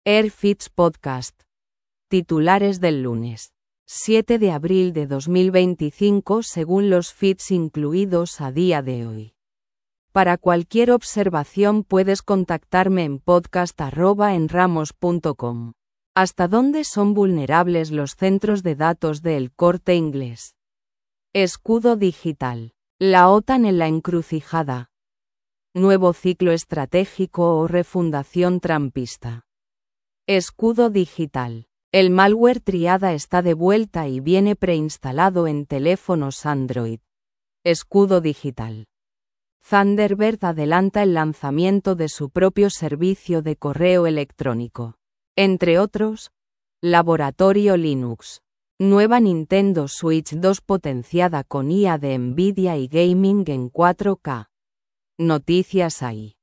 AirFits Podcast. Titulares del lunes 7 de abril de 2025 según los feeds incluidos a día de hoy. Para cualquier observación puedes contactarme en podcast@enramos.com. ¿Hasta dónde son vulnerables los centros de datos de El Corte Inglés? Escudo digital. La OTAN en la encrucijada. Nuevo ciclo estratégico o refundación trumpista. Escudo digital. El malware Triada está de vuelta y viene preinstalado en teléfonos Android. Escudo digital. Thunderbird adelanta el lanzamiento de su propio servicio de correo electrónico. Entre otros, Laboratorio Linux. Nueva Nintendo Switch 2 potenciada con IA de Nvidia y gaming en 4K. Noticias ahí.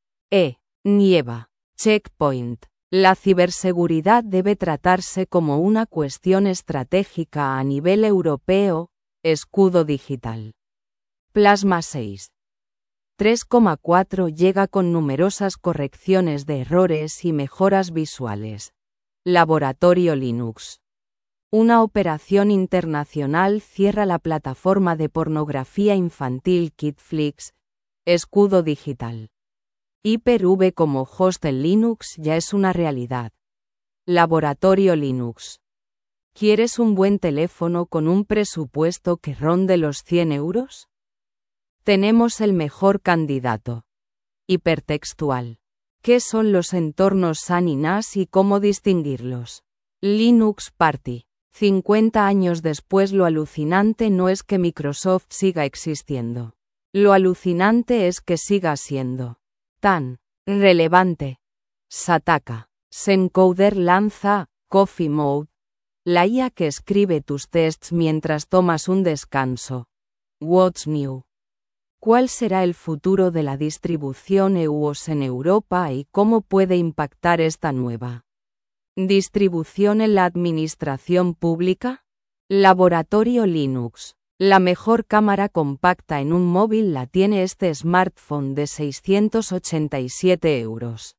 Nieva. Checkpoint. La ciberseguridad debe tratarse como una cuestión estratégica a nivel europeo. Escudo digital. Plasma 6. 3,4 llega con numerosas correcciones de errores y mejoras visuales. Laboratorio Linux. Una operación internacional cierra la plataforma de pornografía infantil Kidflix. Escudo digital. Hyper-V como host en Linux ya es una realidad. Laboratorio Linux. ¿Quieres un buen teléfono con un presupuesto que ronde los 100 euros? Tenemos el mejor candidato. Hipertextual. ¿Qué son los entornos SAN y NAS y cómo distinguirlos? Linux Party. 50 años después, lo alucinante no es que Microsoft siga existiendo. Lo alucinante es que siga siendo tan relevante. Sataka. Zencoder lanza Coffee Mode, la IA que escribe tus tests mientras tomas un descanso. What's new? ¿Cuál será el futuro de la distribución EUOS en Europa y cómo puede impactar esta nueva distribución en la administración pública? Laboratorio Linux. La mejor cámara compacta en un móvil la tiene este smartphone de 687 euros.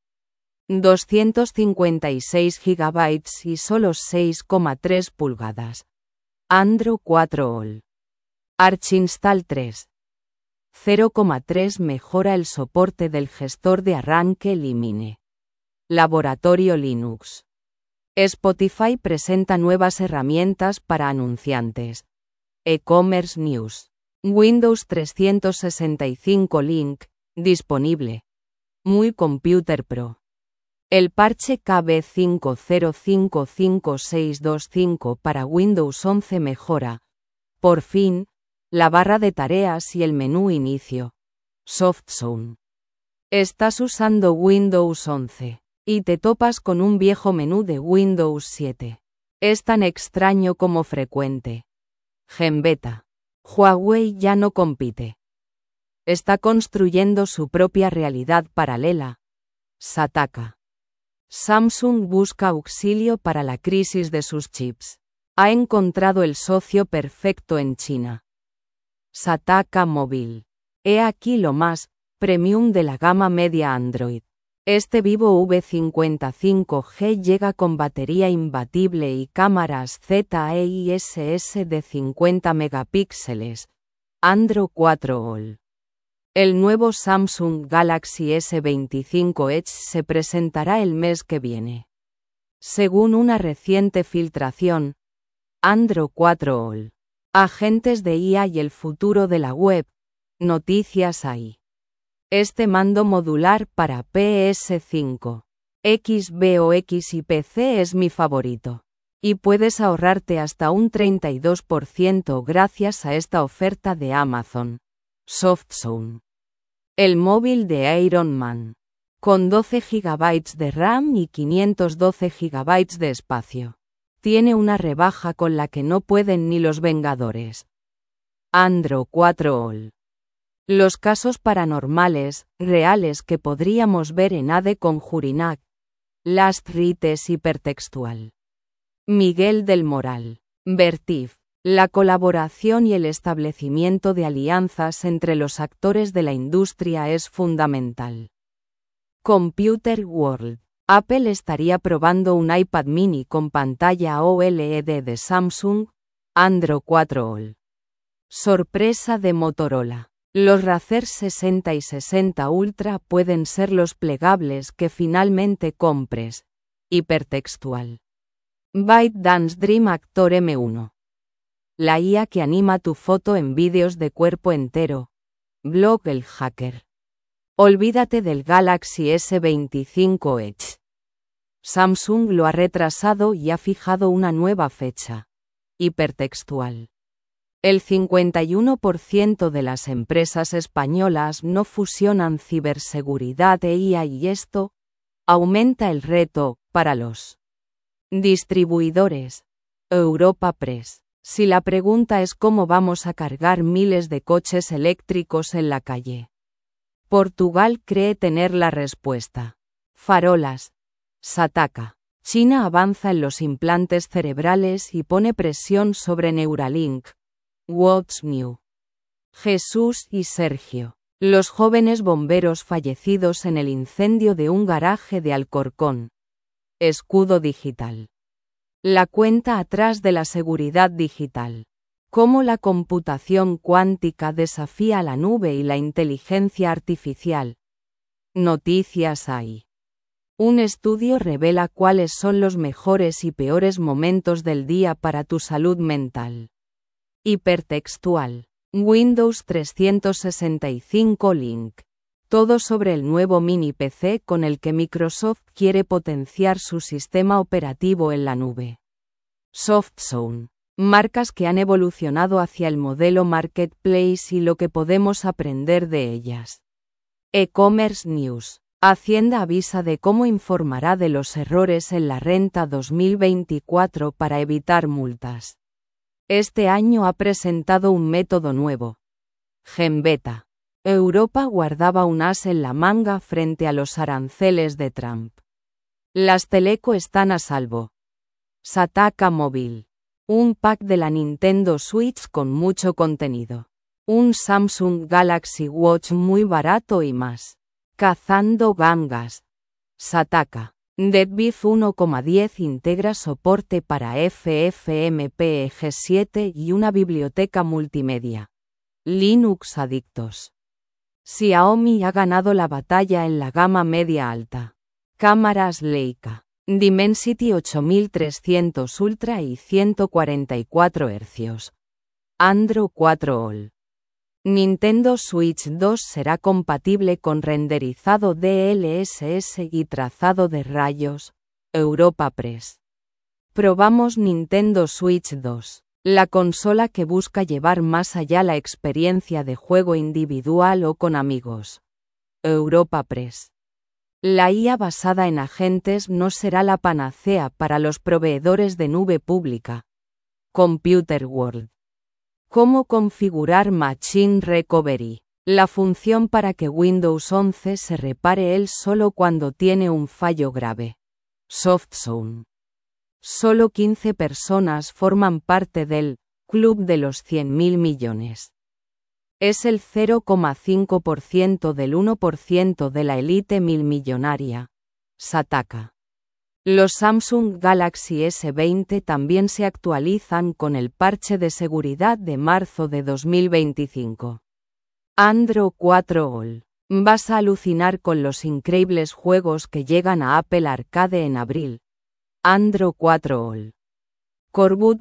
256 GB y solo 6,3 pulgadas. Android 4 All. Archinstall 3. 0,3 mejora el soporte del gestor de arranque Elimine. Laboratorio Linux. Spotify presenta nuevas herramientas para anunciantes. E-commerce News. Windows 365 Link, disponible. Muy Computer Pro. El parche KB505625 para Windows 11 mejora, por fin, la barra de tareas y el menú inicio. SoftZone. Estás usando Windows 11 y te topas con un viejo menú de Windows 7. Es tan extraño como frecuente. Genbeta. Huawei ya no compite. Está construyendo su propia realidad paralela. Sataka. Samsung busca auxilio para la crisis de sus chips. Ha encontrado el socio perfecto en China. Sataka Móvil. He aquí lo más premium de la gama media Android. Este Vivo V55G llega con batería imbatible y cámaras ZEISS de 50 megapíxeles. Android 4 All. El nuevo Samsung Galaxy S25 Edge se presentará el mes que viene. Según una reciente filtración, Android 4 All. Agentes de IA y el futuro de la web. Noticias ahí. Este mando modular para PS5, Xbox y PC es mi favorito. Y puedes ahorrarte hasta un 32% gracias a esta oferta de Amazon. SoftZone. El móvil de Iron Man. Con 12 GB de RAM y 512 GB de espacio. Tiene una rebaja con la que no pueden ni los Vengadores. Android 4 All. Los casos paranormales, reales que podríamos ver en AD Conjurinac. Last Rite es hipertextual. Miguel del Moral. Vertif. La colaboración y el establecimiento de alianzas entre los actores de la industria es fundamental. Computer World. Apple estaría probando un iPad mini con pantalla OLED de Samsung, Android 4 All. Sorpresa de Motorola. Los Razer 60 y 60 Ultra pueden ser los plegables que finalmente compres. Hipertextual. ByteDance Dream Actor M1. La IA que anima tu foto en vídeos de cuerpo entero. Blog El Hacker. Olvídate del Galaxy S25 Edge. Samsung lo ha retrasado y ha fijado una nueva fecha. Hipertextual. El 51% de las empresas españolas no fusionan ciberseguridad e IA y esto aumenta el reto para los distribuidores. Europa Press. Si la pregunta es cómo vamos a cargar miles de coches eléctricos en la calle, Portugal cree tener la respuesta. Farolas. Sataka. China avanza en los implantes cerebrales y pone presión sobre Neuralink. What's New. Jesús y Sergio. Los jóvenes bomberos fallecidos en el incendio de un garaje de Alcorcón. Escudo digital. La cuenta atrás de la seguridad digital. Cómo la computación cuántica desafía la nube y la inteligencia artificial. Noticias hay. Un estudio revela cuáles son los mejores y peores momentos del día para tu salud mental. Hipertextual. Windows 365 Link. Todo sobre el nuevo mini PC con el que Microsoft quiere potenciar su sistema operativo en la nube. SoftZone. Marcas que han evolucionado hacia el modelo marketplace y lo que podemos aprender de ellas. E-commerce News. Hacienda avisa de cómo informará de los errores en la renta 2024 para evitar multas. Este año ha presentado un método nuevo. Genbeta. Europa guardaba un as en la manga frente a los aranceles de Trump. Las teleco están a salvo. Sataka Móvil. Un pack de la Nintendo Switch con mucho contenido. Un Samsung Galaxy Watch muy barato y más. Cazando gangas. Sataka. DeadBeef 1,10 integra soporte para FFmpeg7 y una biblioteca multimedia. Linux Adictos. Xiaomi ha ganado la batalla en la gama media-alta. Cámaras Leica. Dimensity 8300 Ultra y 144 Hz. Android 4 All. Nintendo Switch 2 será compatible con renderizado DLSS y trazado de rayos. Europa Press. Probamos Nintendo Switch 2. La consola que busca llevar más allá la experiencia de juego individual o con amigos. Europa Press. La IA basada en agentes no será la panacea para los proveedores de nube pública. Computer World. ¿Cómo configurar Machine Recovery? La función para que Windows 11 se repare él solo cuando tiene un fallo grave. SoftZone. Solo 15 personas forman parte del Club de los 100.000 millones. Es el 0,5% del 1% de la élite milmillonaria. Sataka. Los Samsung Galaxy S20 también se actualizan con el parche de seguridad de marzo de 2025. Android 4 All. Vas a alucinar con los increíbles juegos que llegan a Apple Arcade en abril. Android 4 All. Coreboot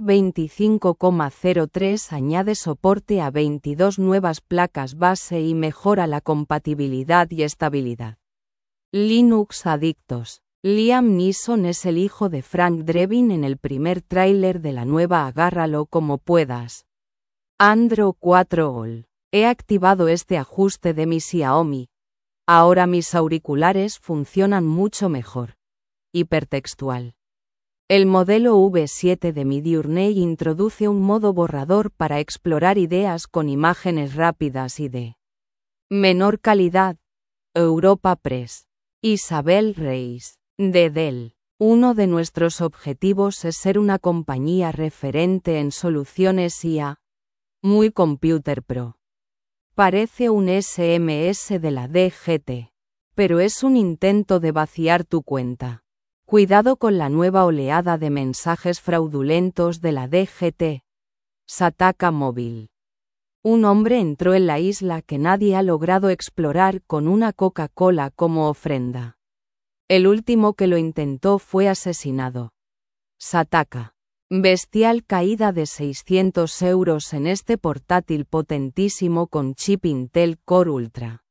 25,03 añade soporte a 22 nuevas placas base y mejora la compatibilidad y estabilidad. Linux Adictos. Liam Neeson es el hijo de Frank Drebin en el primer tráiler de la nueva Agárralo como puedas. Android 4 All. He activado este ajuste de mi Xiaomi. Ahora mis auriculares funcionan mucho mejor. Hipertextual. El modelo V7 de Midjourney introduce un modo borrador para explorar ideas con imágenes rápidas y de menor calidad. Europa Press. Isabel Reis. De Dell. Uno de nuestros objetivos es ser una compañía referente en soluciones IA. Muy Computer Pro. Parece un SMS de la DGT. Pero es un intento de vaciar tu cuenta. Cuidado con la nueva oleada de mensajes fraudulentos de la DGT. Sataka Móvil. Un hombre entró en la isla que nadie ha logrado explorar con una Coca-Cola como ofrenda. El último que lo intentó fue asesinado. Sataka. Bestial caída de 600 € en este portátil potentísimo con chip Intel Core Ultra.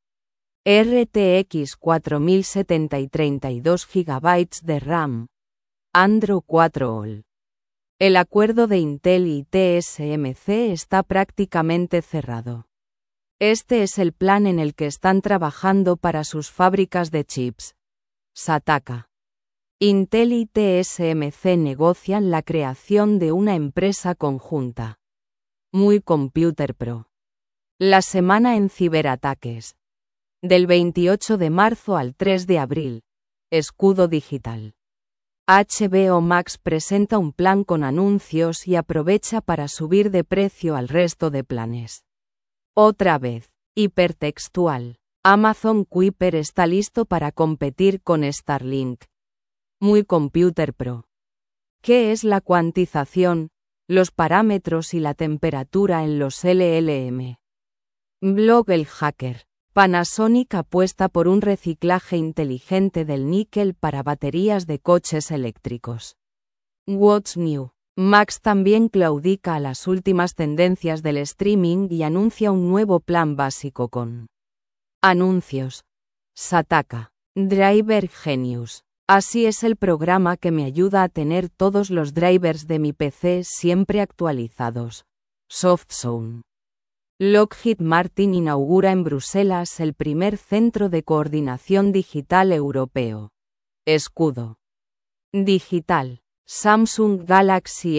RTX 4070 y 32 GB de RAM. Android 4 All. El acuerdo de Intel y TSMC está prácticamente cerrado. Este es el plan en el que están trabajando para sus fábricas de chips. Sataka. Intel y TSMC negocian la creación de una empresa conjunta. Muy Computer Pro. La semana en ciberataques. Del 28 de marzo al 3 de abril. Escudo digital. HBO Max presenta un plan con anuncios y aprovecha para subir de precio al resto de planes. Otra vez, hipertextual. Amazon Kuiper está listo para competir con Starlink. Muy Computer Pro. ¿Qué es la cuantización, los parámetros y la temperatura en los LLM? Blog El Hacker. Panasonic apuesta por un reciclaje inteligente del níquel para baterías de coches eléctricos. What's New? Max también claudica a las últimas tendencias del streaming y anuncia un nuevo plan básico con anuncios. Sataka. Driver Genius. Así es el programa que me ayuda a tener todos los drivers de mi PC siempre actualizados. SoftZone. Lockheed Martin inaugura en Bruselas el primer centro de coordinación digital europeo. Escudo digital. Samsung Galaxy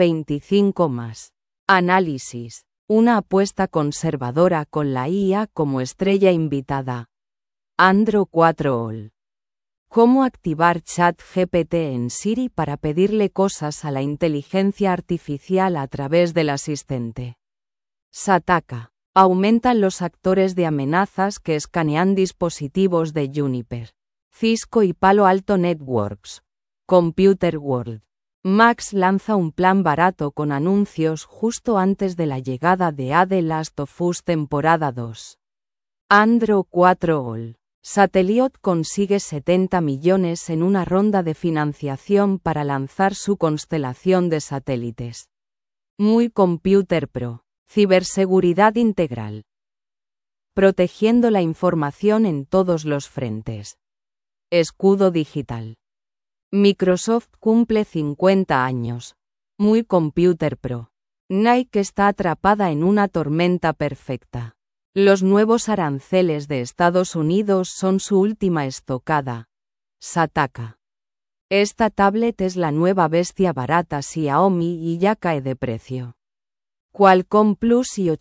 S25+. Análisis. Una apuesta conservadora con la IA como estrella invitada. Android 4 All. ¿Cómo activar ChatGPT en Siri para pedirle cosas a la inteligencia artificial a través del asistente? Sataka. Aumentan los actores de amenazas que escanean dispositivos de Juniper, Cisco y Palo Alto Networks. Computer World. Max lanza un plan barato con anuncios justo antes de la llegada de The Last of Us temporada 2. Android 4 All. Sateliot consigue 70 millones en una ronda de financiación para lanzar su constelación de satélites. Muy Computer Pro. Ciberseguridad integral. Protegiendo la información en todos los frentes. Escudo digital. Microsoft cumple 50 años. Muy Computer Pro. Nike está atrapada en una tormenta perfecta. Los nuevos aranceles de Estados Unidos son su última estocada. Sataka. Esta tablet es la nueva bestia barata Xiaomi y ya cae de precio. Qualcomm Plus y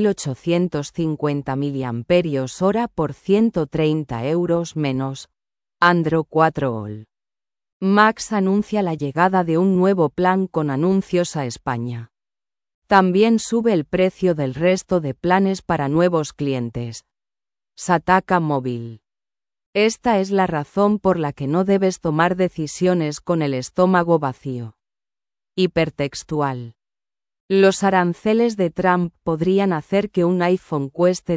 8850 mAh por 130 € menos. Android 4 All. Max anuncia la llegada de un nuevo plan con anuncios a España. También sube el precio del resto de planes para nuevos clientes. Sataka Móvil. Esta es la razón por la que no debes tomar decisiones con el estómago vacío. Hipertextual. Los aranceles de Trump podrían hacer que un iPhone cueste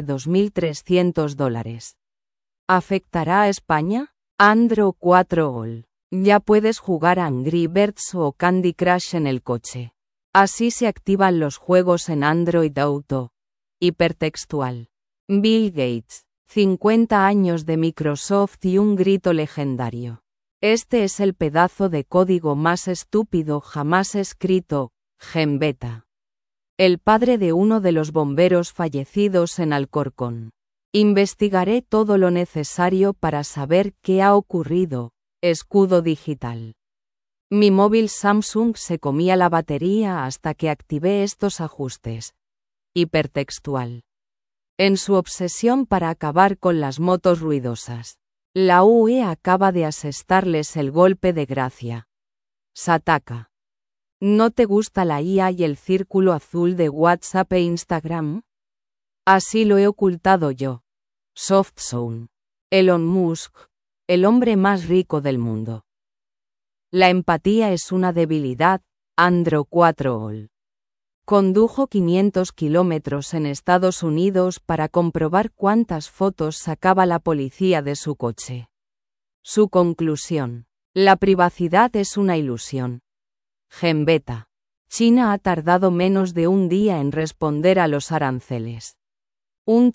$2.300. ¿Afectará a España? Android 4 All. Ya puedes jugar a Angry Birds o Candy Crush en el coche. Así se activan los juegos en Android Auto. Hipertextual. Bill Gates. 50 años de Microsoft y un grito legendario. Este es el pedazo de código más estúpido jamás escrito. Gembeta. El padre de uno de los bomberos fallecidos en Alcorcón. Investigaré todo lo necesario para saber qué ha ocurrido. Escudo digital. Mi móvil Samsung se comía la batería hasta que activé estos ajustes. Hipertextual. En su obsesión para acabar con las motos ruidosas, la UE acaba de asestarles el golpe de gracia. Sataka. ¿No te gusta la IA y el círculo azul de WhatsApp e Instagram? Así lo he ocultado yo. SoftZone. Elon Musk, el hombre más rico del mundo. La empatía es una debilidad, Andro 4 All. Condujo 500 kilómetros en Estados Unidos para comprobar cuántas fotos sacaba la policía de su coche. Su conclusión: la privacidad es una ilusión. Gembeta. China ha tardado menos de un día en responder a los aranceles. Un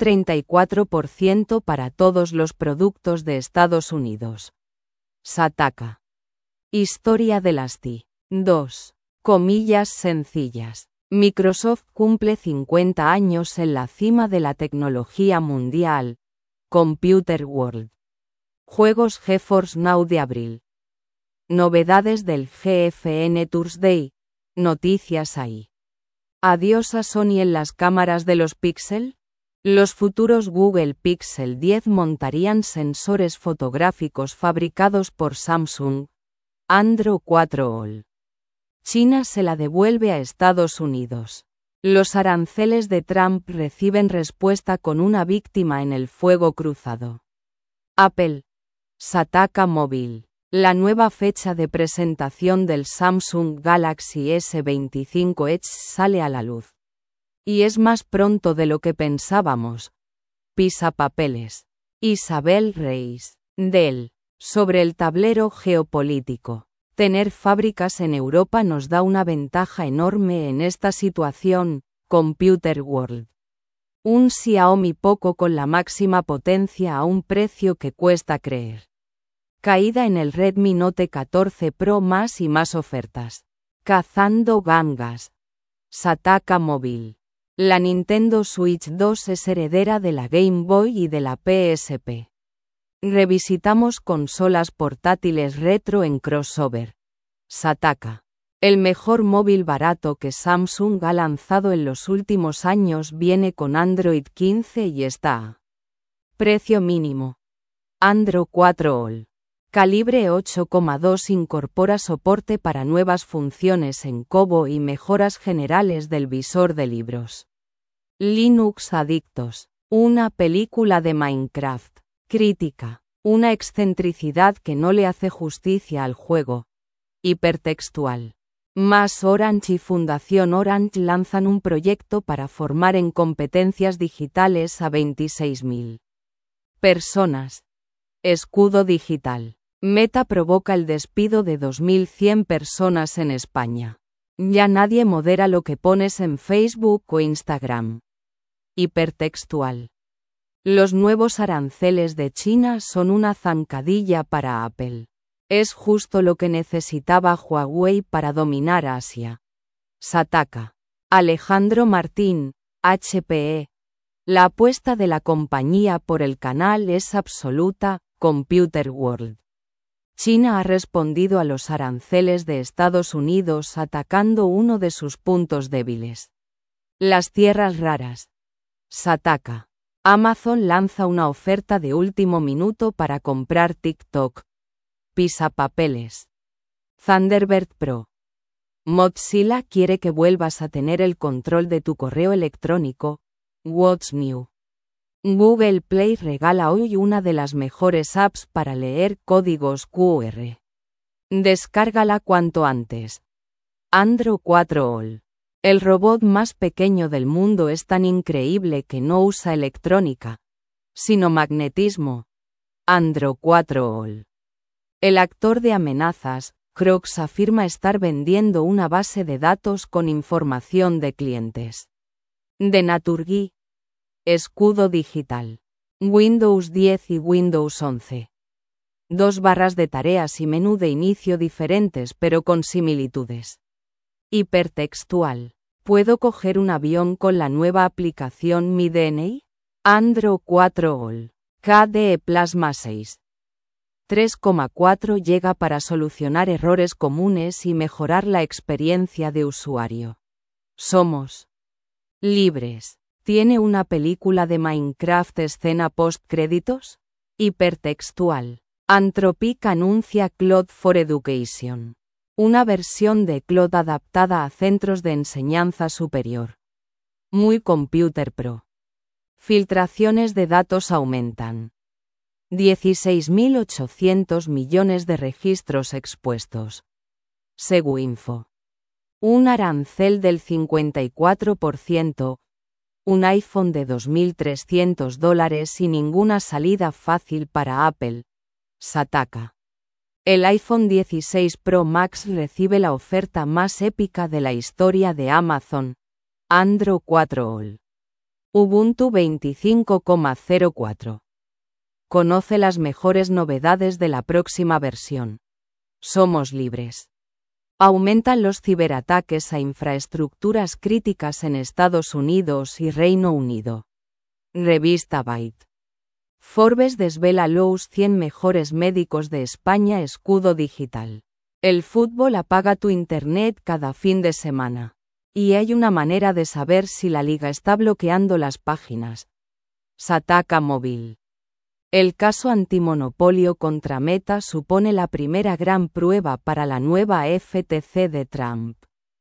34% para todos los productos de Estados Unidos. Sataka. Historia de las TI. 2. Comillas sencillas. Microsoft cumple 50 años en la cima de la tecnología mundial. Computer World. Juegos GeForce Now de abril. Novedades del GFN Thursday. Noticias ahí. Adiós a Sony en las cámaras de los Pixel. Los futuros Google Pixel 10 montarían sensores fotográficos fabricados por Samsung. Andro 4 All. China se la devuelve a Estados Unidos. Los aranceles de Trump reciben respuesta con una víctima en el fuego cruzado. Apple. Sataka Móvil. La nueva fecha de presentación del Samsung Galaxy S25 Edge sale a la luz. Y es más pronto de lo que pensábamos. Pisapapeles. Isabel Reis. Dell. Sobre el tablero geopolítico. Tener fábricas en Europa nos da una ventaja enorme en esta situación. Computer World. Un Xiaomi Poco con la máxima potencia a un precio que cuesta creer. Caída en el Redmi Note 14 Pro, más y más ofertas. Cazando gangas. Sataka Móvil. La Nintendo Switch 2 es heredera de la Game Boy y de la PSP. Revisitamos consolas portátiles retro en crossover. Sataka. El mejor móvil barato que Samsung ha lanzado en los últimos años viene con Android 15 y está a precio mínimo. Andro 4 All. Calibre 8,2 incorpora soporte para nuevas funciones en Kobo y mejoras generales del visor de libros. Linux Adictos. Una película de Minecraft. Crítica. Una excentricidad que no le hace justicia al juego. Hipertextual. Más Orange y Fundación Orange lanzan un proyecto para formar en competencias digitales a 26.000 personas. Escudo digital. Meta provoca el despido de 2.100 personas en España. Ya nadie modera lo que pones en Facebook o Instagram. Hipertextual. Los nuevos aranceles de China son una zancadilla para Apple. Es justo lo que necesitaba Huawei para dominar Asia. Sataka. Alejandro Martín, HPE. La apuesta de la compañía por el canal es absoluta. Computer World. China ha respondido a los aranceles de Estados Unidos atacando uno de sus puntos débiles. Las tierras raras. Sataka. Amazon lanza una oferta de último minuto para comprar TikTok. Pisapapeles. Thunderbird Pro. Mozilla quiere que vuelvas a tener el control de tu correo electrónico. What's new? Google Play regala hoy una de las mejores apps para leer códigos QR. Descárgala cuanto antes. Andro 4 All. El robot más pequeño del mundo es tan increíble que no usa electrónica, sino magnetismo. Andro 4 All. El actor de amenazas, Crocs, afirma estar vendiendo una base de datos con información de clientes. De Naturgy. Escudo digital. Windows 10 y Windows 11. Dos barras de tareas y menú de inicio diferentes pero con similitudes. Hipertextual. ¿Puedo coger un avión con la nueva aplicación Mi DNI? Andro 4 All. KDE Plasma 6. 3,4 llega para solucionar errores comunes y mejorar la experiencia de usuario. Somos libres. ¿Tiene una película de Minecraft escena post-créditos? Hipertextual. Anthropic anuncia Cloud for Education. Una versión de Cloud adaptada a centros de enseñanza superior. Muy Computer Pro. Filtraciones de datos aumentan. 16.800 millones de registros expuestos. Seguinfo. Un arancel del 54%, un iPhone de $2.300 y ninguna salida fácil para Apple. Sataka. El iPhone 16 Pro Max recibe la oferta más épica de la historia de Amazon. Android 4 All. Ubuntu 25.04. Conoce las mejores novedades de la próxima versión. Somos libres. Aumentan los ciberataques a infraestructuras críticas en Estados Unidos y Reino Unido. Revista Byte. Forbes desvela los 100 mejores médicos de España. Escudo digital. El fútbol apaga tu internet cada fin de semana. Y hay una manera de saber si la liga está bloqueando las páginas. Sataka Móvil. El caso antimonopolio contra Meta supone la primera gran prueba para la nueva FTC de Trump.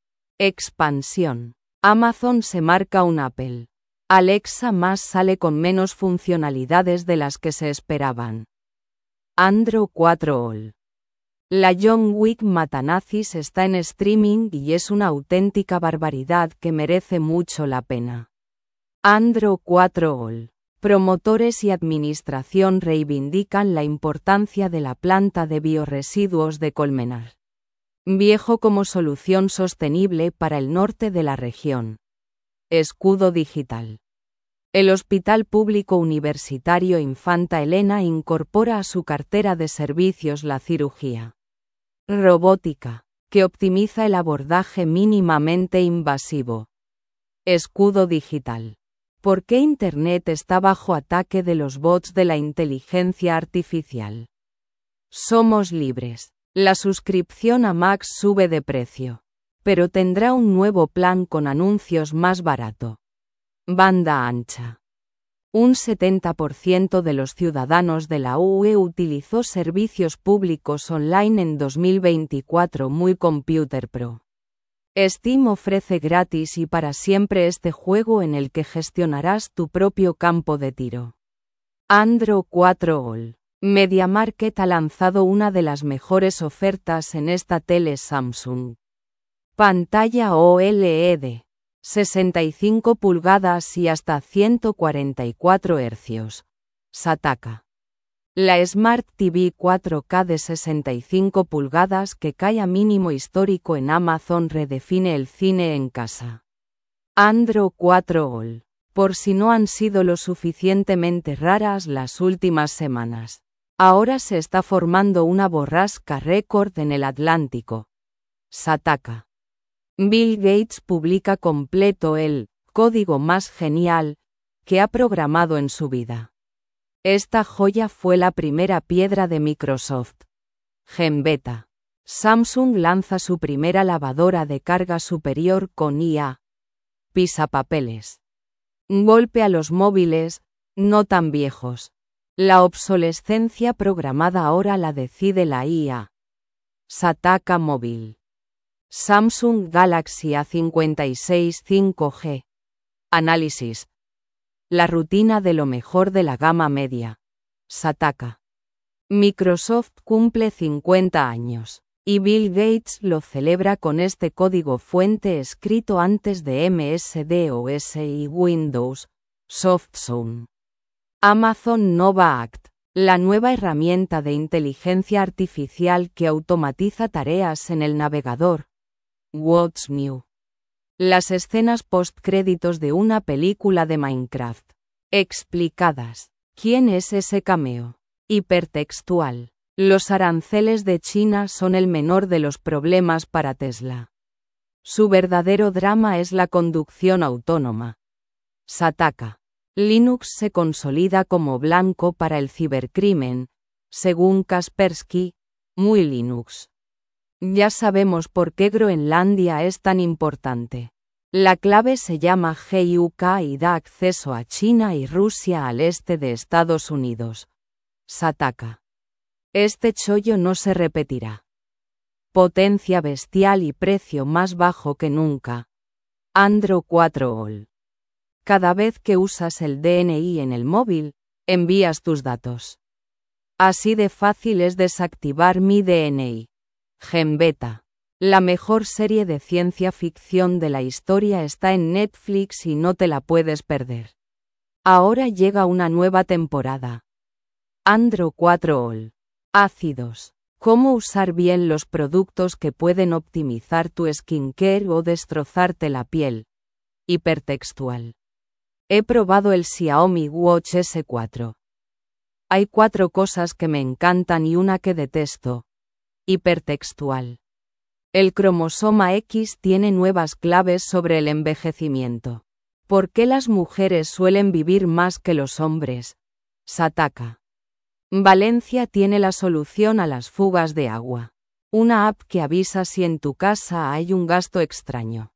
Expansión. Amazon se marca un Apple. Alexa más sale con menos funcionalidades de las que se esperaban. Android 4 All. La John Wick Matanazis está en streaming y es una auténtica barbaridad que merece mucho la pena. Android 4 All. Promotores y administración reivindican la importancia de la planta de biorresiduos de Colmenar Viejo como solución sostenible para el norte de la región. Escudo digital. El Hospital Público Universitario Infanta Elena incorpora a su cartera de servicios la cirugía robótica, que optimiza el abordaje mínimamente invasivo. Escudo digital. ¿Por qué Internet está bajo ataque de los bots de la inteligencia artificial? Somos libres. La suscripción a Max sube de precio, pero tendrá un nuevo plan con anuncios más barato. Banda ancha. Un 70% de los ciudadanos de la UE utilizó servicios públicos online en 2024. Muy Computer Pro. Steam ofrece gratis y para siempre este juego en el que gestionarás tu propio campo de tiro. Android 4 All. MediaMarkt ha lanzado una de las mejores ofertas en esta tele Samsung. Pantalla OLED. 65 pulgadas y hasta 144 Hz. Sataka. La Smart TV 4K de 65 pulgadas que cae a mínimo histórico en Amazon redefine el cine en casa. Android 4 All. Por si no han sido lo suficientemente raras las últimas semanas. Ahora se está formando una borrasca récord en el Atlántico. Sataka. Bill Gates publica completo el código más genial que ha programado en su vida. Esta joya fue la primera piedra de Microsoft. GenBeta. Samsung lanza su primera lavadora de carga superior con IA. Pisapapeles. Golpe a los móviles, no tan viejos. La obsolescencia programada ahora la decide la IA. Sataka Móvil. Samsung Galaxy A56 5G. Análisis. La rutina de lo mejor de la gama media. Sataka. Microsoft cumple 50 años. Y Bill Gates lo celebra con este código fuente escrito antes de MS-DOS y Windows. SoftZone. Amazon Nova Act. La nueva herramienta de inteligencia artificial que automatiza tareas en el navegador. What's New. Las escenas postcréditos de una película de Minecraft. Explicadas. ¿Quién es ese cameo? Hipertextual. Los aranceles de China son el menor de los problemas para Tesla. Su verdadero drama es la conducción autónoma. Sataka. Linux se consolida como blanco para el cibercrimen, según Kaspersky. Muy Linux. Ya sabemos por qué Groenlandia es tan importante. La clave se llama GUK y da acceso a China y Rusia al este de Estados Unidos. Sataka. Este chollo no se repetirá. Potencia bestial y precio más bajo que nunca. Android 4 All. Cada vez que usas el DNI en el móvil, envías tus datos. Así de fácil es desactivar mi DNI. GenBeta. La mejor serie de ciencia ficción de la historia está en Netflix y no te la puedes perder. Ahora llega una nueva temporada. Andro 4 All. Ácidos. Cómo usar bien los productos que pueden optimizar tu skincare o destrozarte la piel. Hipertextual. He probado el Xiaomi Watch S4. Hay 4 cosas que me encantan y una que detesto. Hipertextual. El cromosoma X tiene nuevas claves sobre el envejecimiento. ¿Por qué las mujeres suelen vivir más que los hombres? Sataka. Valencia tiene la solución a las fugas de agua. Una app que avisa si en tu casa hay un gasto extraño.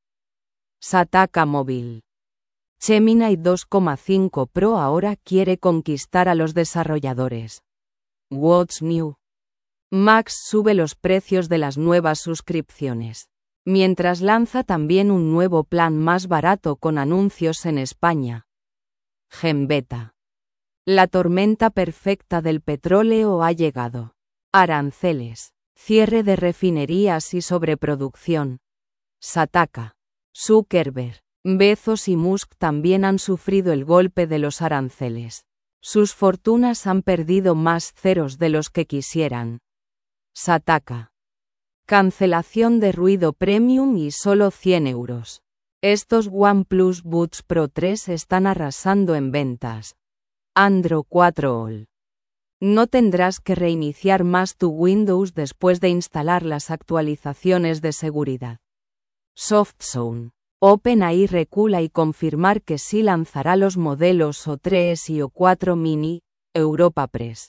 Sataka Móvil. Gemini 2,5 Pro ahora quiere conquistar a los desarrolladores. What's new? Max sube los precios de las nuevas suscripciones. Mientras lanza también un nuevo plan más barato con anuncios en España. Gembeta. La tormenta perfecta del petróleo ha llegado. Aranceles. Cierre de refinerías y sobreproducción. Sataka. Zuckerberg. Bezos y Musk también han sufrido el golpe de los aranceles. Sus fortunas han perdido más ceros de los que quisieran. Sataka. Cancelación de ruido premium y solo 100 euros. Estos OnePlus Buds Pro 3 están arrasando en ventas. Andro 4 All. No tendrás que reiniciar más tu Windows después de instalar las actualizaciones de seguridad. SoftZone. OpenAI recula y confirmar que sí lanzará los modelos O3 y O4 Mini. Europa Press.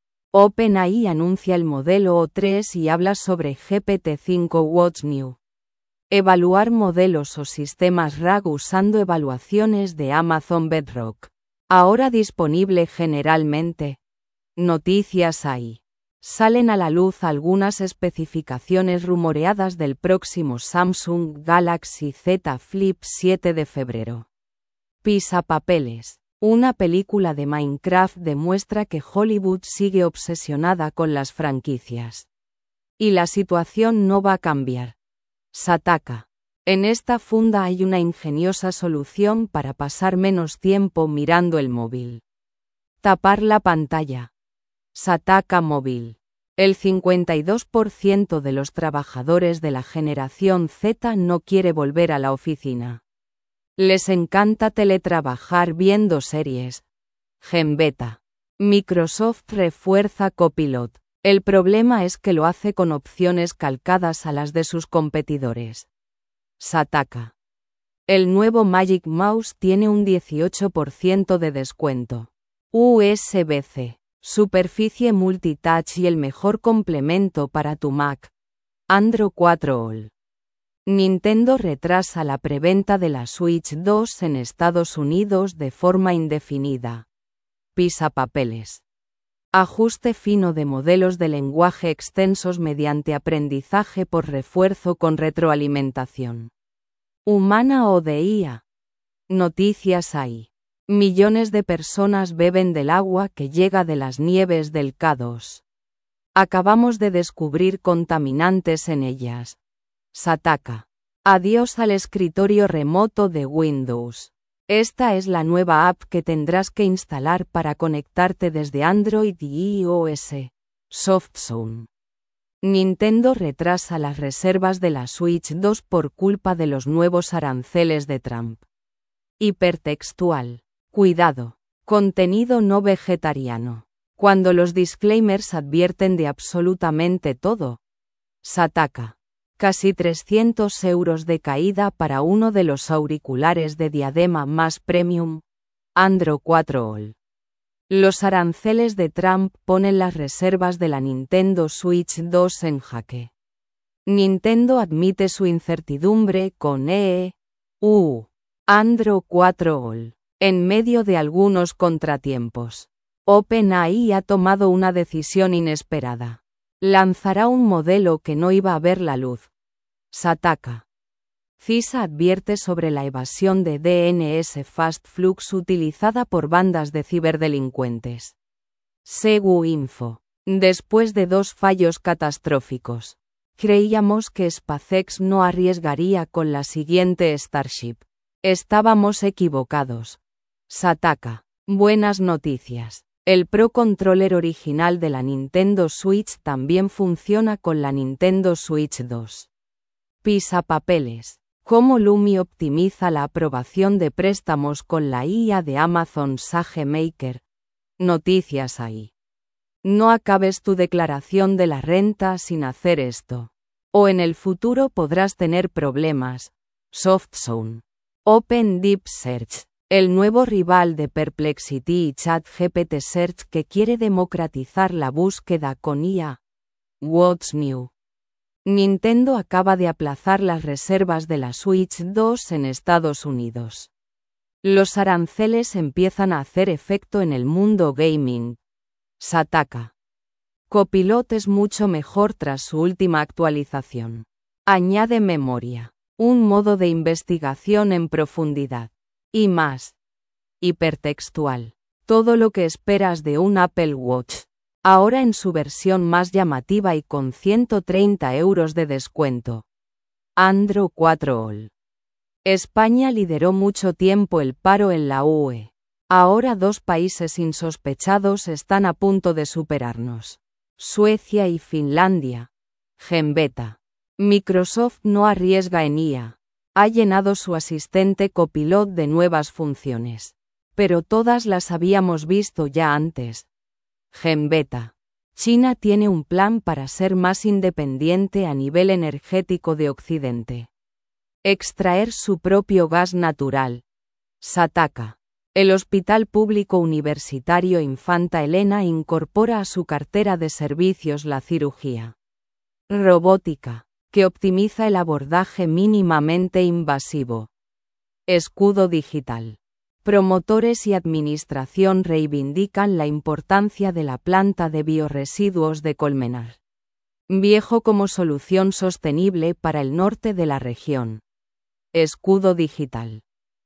OpenAI anuncia el modelo O3 y habla sobre GPT-5 What's New. Evaluar modelos o sistemas RAG usando evaluaciones de Amazon Bedrock. Ahora disponible generalmente. Noticias AI. Salen a la luz algunas especificaciones rumoreadas del próximo Samsung Galaxy Z Flip 7 de febrero. Pisapapeles. Una película de Minecraft demuestra que Hollywood sigue obsesionada con las franquicias. Y la situación no va a cambiar. Sataka. En esta funda hay una ingeniosa solución para pasar menos tiempo mirando el móvil. Tapar la pantalla. Sataka Móvil. El 52% de los trabajadores de la generación Z no quiere volver a la oficina. Les encanta teletrabajar viendo series. Gembeta. Microsoft refuerza Copilot. El problema es que lo hace con opciones calcadas a las de sus competidores. Sataka. El nuevo Magic Mouse tiene un 18% de descuento. USB-C. Superficie multitouch y el mejor complemento para tu Mac. Andro 4 All. Nintendo retrasa la preventa de la Switch 2 en Estados Unidos de forma indefinida. Pisapapeles. Ajuste fino de modelos de lenguaje extensos mediante aprendizaje por refuerzo con retroalimentación humana o de IA. Noticias AI. Millones de personas beben del agua que llega de las nieves del K2. Acabamos de descubrir contaminantes en ellas. Sataka. Adiós al escritorio remoto de Windows. Esta es la nueva app que tendrás que instalar para conectarte desde Android y iOS. SoftZone. Nintendo retrasa las reservas de la Switch 2 por culpa de los nuevos aranceles de Trump. Hipertextual. Cuidado. Contenido no vegetariano. Cuando los disclaimers advierten de absolutamente todo. Sataka. Casi 300 euros de caída para uno de los auriculares de diadema más premium. Andro 4 All. Los aranceles de Trump ponen las reservas de la Nintendo Switch 2 en jaque. Nintendo admite su incertidumbre con Andro 4 All. En medio de algunos contratiempos. OpenAI ha tomado una decisión inesperada. Lanzará un modelo que no iba a ver la luz. Sataka. CISA advierte sobre la evasión de DNS Fast Flux utilizada por bandas de ciberdelincuentes. Segu Info. Después de 2 fallos catastróficos. Creíamos que SpaceX no arriesgaría con la siguiente Starship. Estábamos equivocados. Sataka. Buenas noticias. El Pro Controller original de la Nintendo Switch también funciona con la Nintendo Switch 2. Pisapapeles. ¿Cómo Lumi optimiza la aprobación de préstamos con la IA de Amazon SageMaker? Noticias ahí. No acabes tu declaración de la renta sin hacer esto. O en el futuro podrás tener problemas. SoftZone. Open Deep Search. El nuevo rival de Perplexity y ChatGPT Search que quiere democratizar la búsqueda con IA. What's new? Nintendo acaba de aplazar las reservas de la Switch 2 en Estados Unidos. Los aranceles empiezan a hacer efecto en el mundo gaming. Sataka. Copilot es mucho mejor tras su última actualización. Añade memoria, un modo de investigación en profundidad. Y más. Hipertextual. Todo lo que esperas de un Apple Watch. Ahora en su versión más llamativa y con 130 € de descuento. Android 4 All. España lideró mucho tiempo el paro en la UE. Ahora 2 países insospechados están a punto de superarnos. Suecia y Finlandia. Genbeta. Microsoft no arriesga en IA. Ha llenado su asistente Copilot de nuevas funciones. Pero todas las habíamos visto ya antes. Genbeta. China tiene un plan para ser más independiente a nivel energético de Occidente. Extraer su propio gas natural. Sataka. El Hospital Público Universitario Infanta Elena incorpora a su cartera de servicios la cirugía. Robótica, que optimiza el abordaje mínimamente invasivo. Escudo digital. Promotores y administración reivindican la importancia de la planta de biorresiduos de Colmenar Viejo como solución sostenible para el norte de la región. Escudo digital.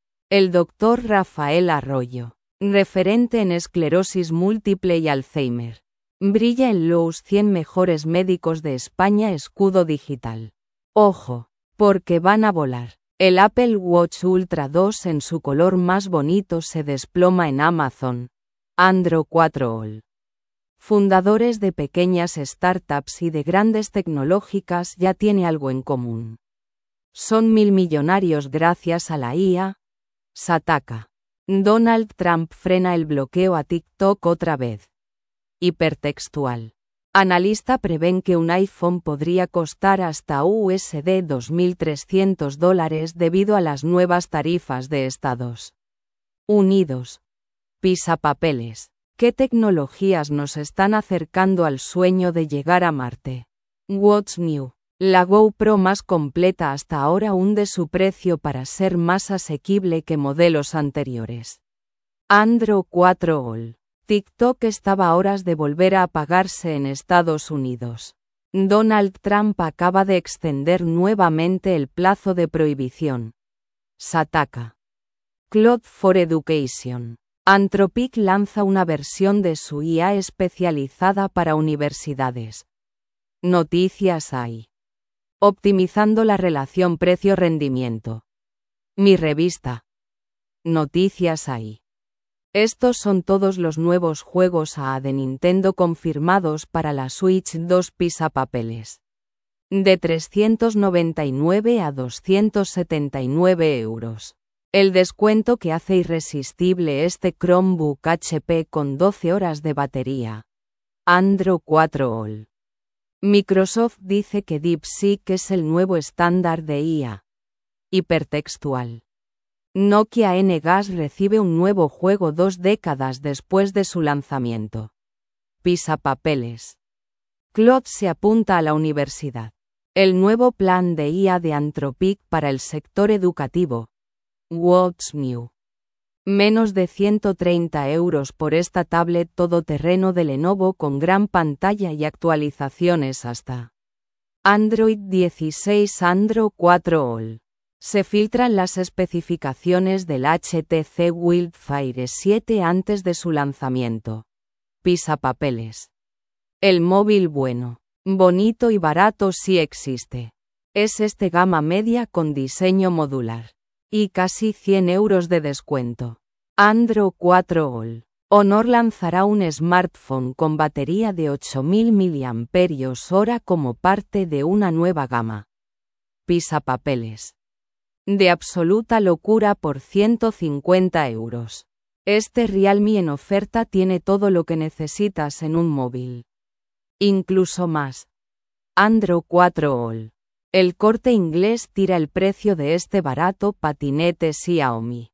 El Dr. Rafael Arroyo, referente en esclerosis múltiple y Alzheimer, brilla en los 100 mejores médicos de España. Escudo digital. Ojo, porque van a volar. El Apple Watch Ultra 2 en su color más bonito se desploma en Amazon. Android 4 All. Fundadores de pequeñas startups y de grandes tecnológicas ya tiene algo en común. Son 1000 millonarios gracias a la IA. Sataka. Donald Trump frena el bloqueo a TikTok otra vez. Hipertextual. Analista prevén que un iPhone podría costar hasta USD $2.300 debido a las nuevas tarifas de Estados Unidos. Pisapapeles. ¿Qué tecnologías nos están acercando al sueño de llegar a Marte? What's new? La GoPro más completa hasta ahora hunde su precio para ser más asequible que modelos anteriores. Android 4 All. TikTok estaba a horas de volver a apagarse en Estados Unidos. Donald Trump acaba de extender nuevamente el plazo de prohibición. Sataka. Cloud for Education. Anthropic lanza una versión de su IA especializada para universidades. Noticias hay. Optimizando la relación precio-rendimiento. Mi revista. Noticias hay. Estos son todos los nuevos juegos AA de Nintendo confirmados para la Switch 2. Pisapapeles. De 399 a 279 €. El descuento que hace irresistible este Chromebook HP con 12 horas de batería. Android 4 All. Microsoft dice que DeepSeek es el nuevo estándar de IA. Hipertextual. Nokia N-Gas recibe un nuevo juego 2 décadas después de su lanzamiento. Pisapapeles. Claude se apunta a la universidad. El nuevo plan de IA de Anthropic para el sector educativo. What's new? Menos de 130 € por esta tablet todoterreno de Lenovo con gran pantalla y actualizaciones hasta Android 16. Android 4 All. Se filtran las especificaciones del HTC Wildfire 7 antes de su lanzamiento. Pisapapeles. El móvil bueno. Bonito y barato sí existe. Es este gama media con diseño modular. Y casi 100 euros de descuento. Android 4 All. Honor lanzará un smartphone con batería de 8000 mAh como parte de una nueva gama. Pisapapeles. De absoluta locura por 150 euros. Este Realme en oferta tiene todo lo que necesitas en un móvil. Incluso más. Android 4 All. El Corte Inglés tira el precio de este barato patinete Xiaomi.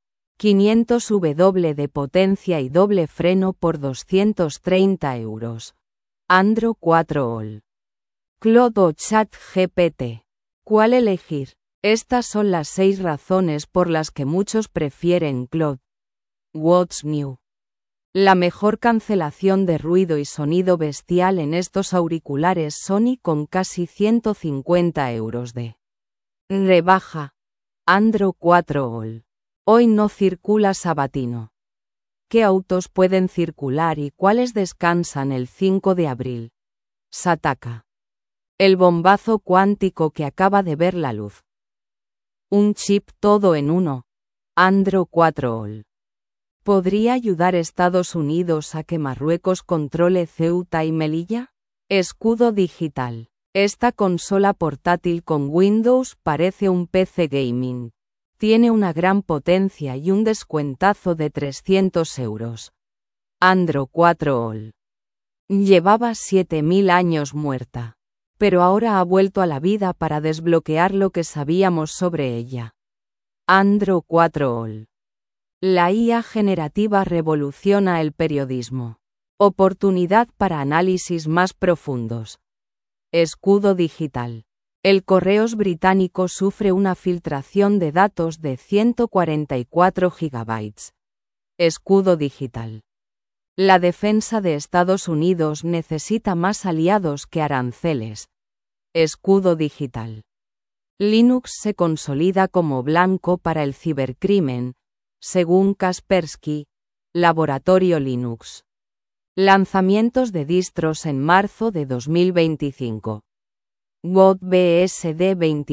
500W de potencia y doble freno por 230 euros. Android 4 All. Claude o ChatGPT. ¿Cuál elegir? Estas son las 6 razones por las que muchos prefieren Claude. What's new? La mejor cancelación de ruido y sonido bestial en estos auriculares Sony con casi 150 euros de rebaja. Android 4 All. Hoy no circula sabatino. ¿Qué autos pueden circular y cuáles descansan el 5 de abril? Sataka. El bombazo cuántico que acaba de ver la luz. Un chip todo en uno. Android 4 All. ¿Podría ayudar Estados Unidos a que Marruecos controle Ceuta y Melilla? Escudo digital. Esta consola portátil con Windows parece un PC gaming. Tiene una gran potencia y un descuentazo de 300 euros. Android 4 All. Llevaba 7000 años muerta. Pero ahora ha vuelto a la vida para desbloquear lo que sabíamos sobre ella. Android 4 All. La IA generativa revoluciona el periodismo. Oportunidad para análisis más profundos. Escudo digital. El Correos británico sufre una filtración de datos de 144 GB. Escudo digital. La defensa de Estados Unidos necesita más aliados que aranceles. Escudo digital. Linux se consolida como blanco para el cibercrimen, según Kaspersky, Laboratorio Linux. Lanzamientos de distros en marzo de 2025. WOD BSD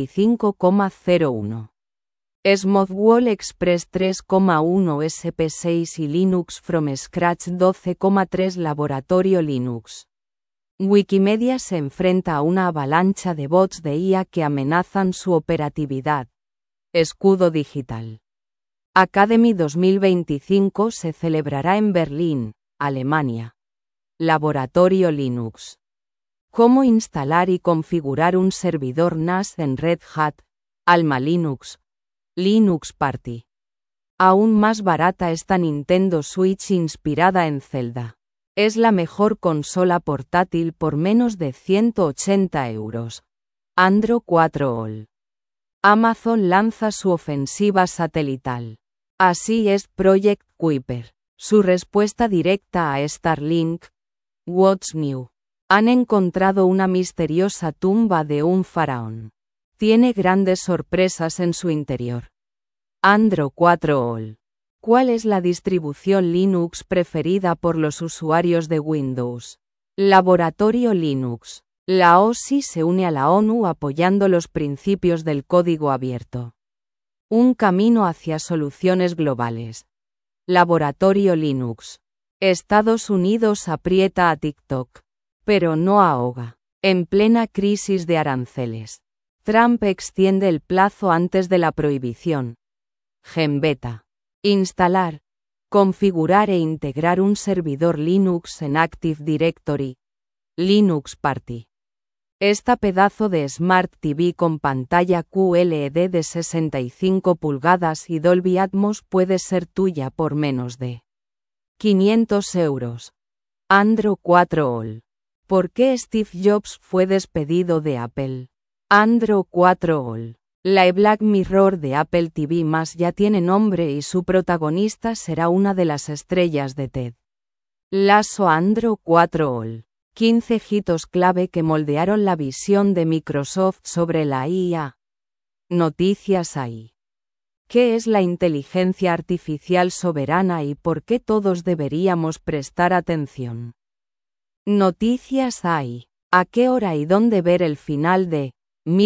25,01. Smoothwall Express 3,1 SP6 y Linux from Scratch 12,3 Laboratorio Linux. Wikimedia se enfrenta a una avalancha de bots de IA que amenazan su operatividad. Escudo digital. Academy 2025 se celebrará en Berlín, Alemania. Laboratorio Linux. ¿Cómo instalar y configurar un servidor NAS en Red Hat, Alma Linux? Linux Party. Aún más barata esta Nintendo Switch inspirada en Zelda. Es la mejor consola portátil por menos de 180 euros. Android 4 All. Amazon lanza su ofensiva satelital. Así es Project Kuiper. Su respuesta directa a Starlink. What's new? Han encontrado una misteriosa tumba de un faraón. Tiene grandes sorpresas en su interior. Android 4 All. ¿Cuál es la distribución Linux preferida por los usuarios de Windows? Laboratorio Linux. La OSI se une a la ONU apoyando los principios del código abierto. Un camino hacia soluciones globales. Laboratorio Linux. Estados Unidos aprieta a TikTok, pero no ahoga. En plena crisis de aranceles. Trump extiende el plazo antes de la prohibición. Genbeta. Instalar, configurar e integrar un servidor Linux en Active Directory. Linux Party. Esta pedazo de Smart TV con pantalla QLED de 65 pulgadas y Dolby Atmos puede ser tuya por menos de 500 euros. Android 4 All. ¿Por qué Steve Jobs fue despedido de Apple? Android 4 All. La Black Mirror de Apple TV+ ya tiene nombre y su protagonista será una de las estrellas de Ted Lasso. Android 4 All. 15 hitos clave que moldearon la visión de Microsoft sobre la IA. Noticias AI. ¿Qué es la inteligencia artificial soberana y por qué todos deberíamos prestar atención? Noticias AI. ¿A qué hora y dónde ver el final de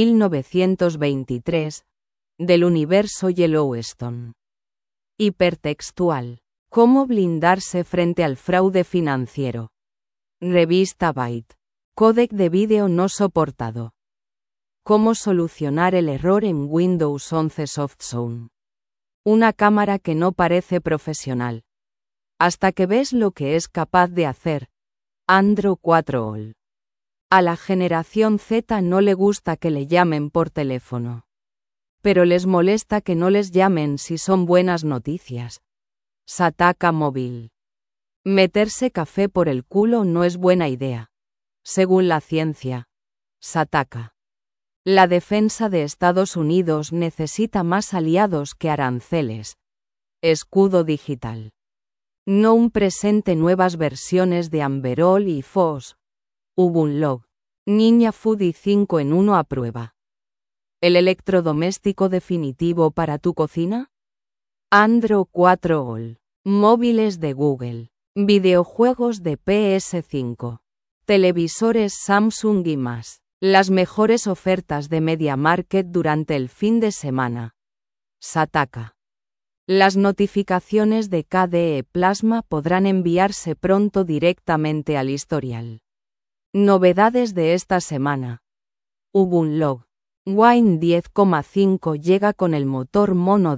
1923 del universo Yellowstone? Hipertextual. ¿Cómo blindarse frente al fraude financiero? Revista Byte. Códec de vídeo no soportado. ¿Cómo solucionar el error en Windows 11 Softzone? Una cámara que no parece profesional. Hasta que ves lo que es capaz de hacer. Andro 4 All. A la generación Z no le gusta que le llamen por teléfono. Pero les molesta que no les llamen si son buenas noticias. Sataka Móvil. Meterse café por el culo no es buena idea. Según la ciencia. Sataka. La defensa de Estados Unidos necesita más aliados que aranceles. Escudo digital. No un presente nuevas versiones de Amberol y Foss. Ubunlog. Ninja Foodie 5 en 1 a prueba. ¿El electrodoméstico definitivo para tu cocina? Andro 4 All. Móviles de Google. Videojuegos de PS5. Televisores Samsung y más. Las mejores ofertas de Media Market durante el fin de semana. Sataka. Las notificaciones de KDE Plasma podrán enviarse pronto directamente al historial. Novedades de esta semana. Ubunlog. Wine 10,5 llega con el motor Mono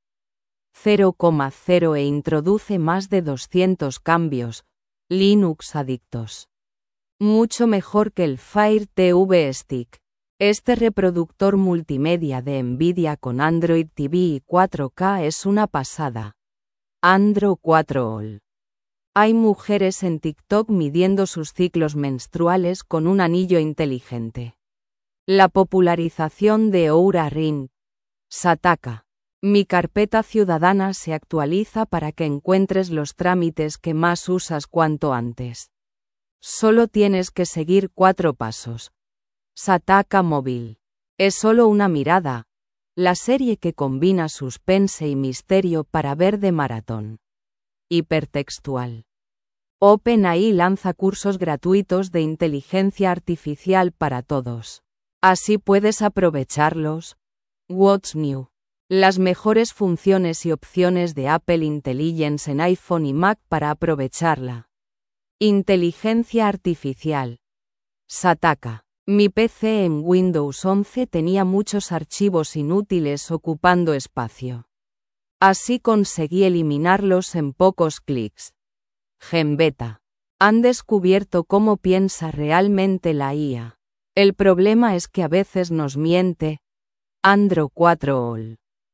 10.0 e introduce más de 200 cambios. Linux adictos. Mucho mejor que el Fire TV Stick. Este reproductor multimedia de Nvidia con Android TV y 4K es una pasada. Andro 4 All. Hay mujeres en TikTok midiendo sus ciclos menstruales con un anillo inteligente. La popularización de Oura Ring. Sataka. Mi carpeta ciudadana se actualiza para que encuentres los trámites que más usas cuanto antes. Solo tienes que seguir 4 pasos. Sataka Móvil. Es solo una mirada. La serie que combina suspense y misterio para ver de maratón. Hipertextual. OpenAI lanza cursos gratuitos de inteligencia artificial para todos. Así puedes aprovecharlos. What's new? Las mejores funciones y opciones de Apple Intelligence en iPhone y Mac para aprovecharla. Inteligencia artificial. Sataka. Mi PC en Windows 11 tenía muchos archivos inútiles ocupando espacio. Así conseguí eliminarlos en pocos clics. Genbeta. Han descubierto cómo piensa realmente la IA. El problema es que a veces nos miente. Andro 4 All.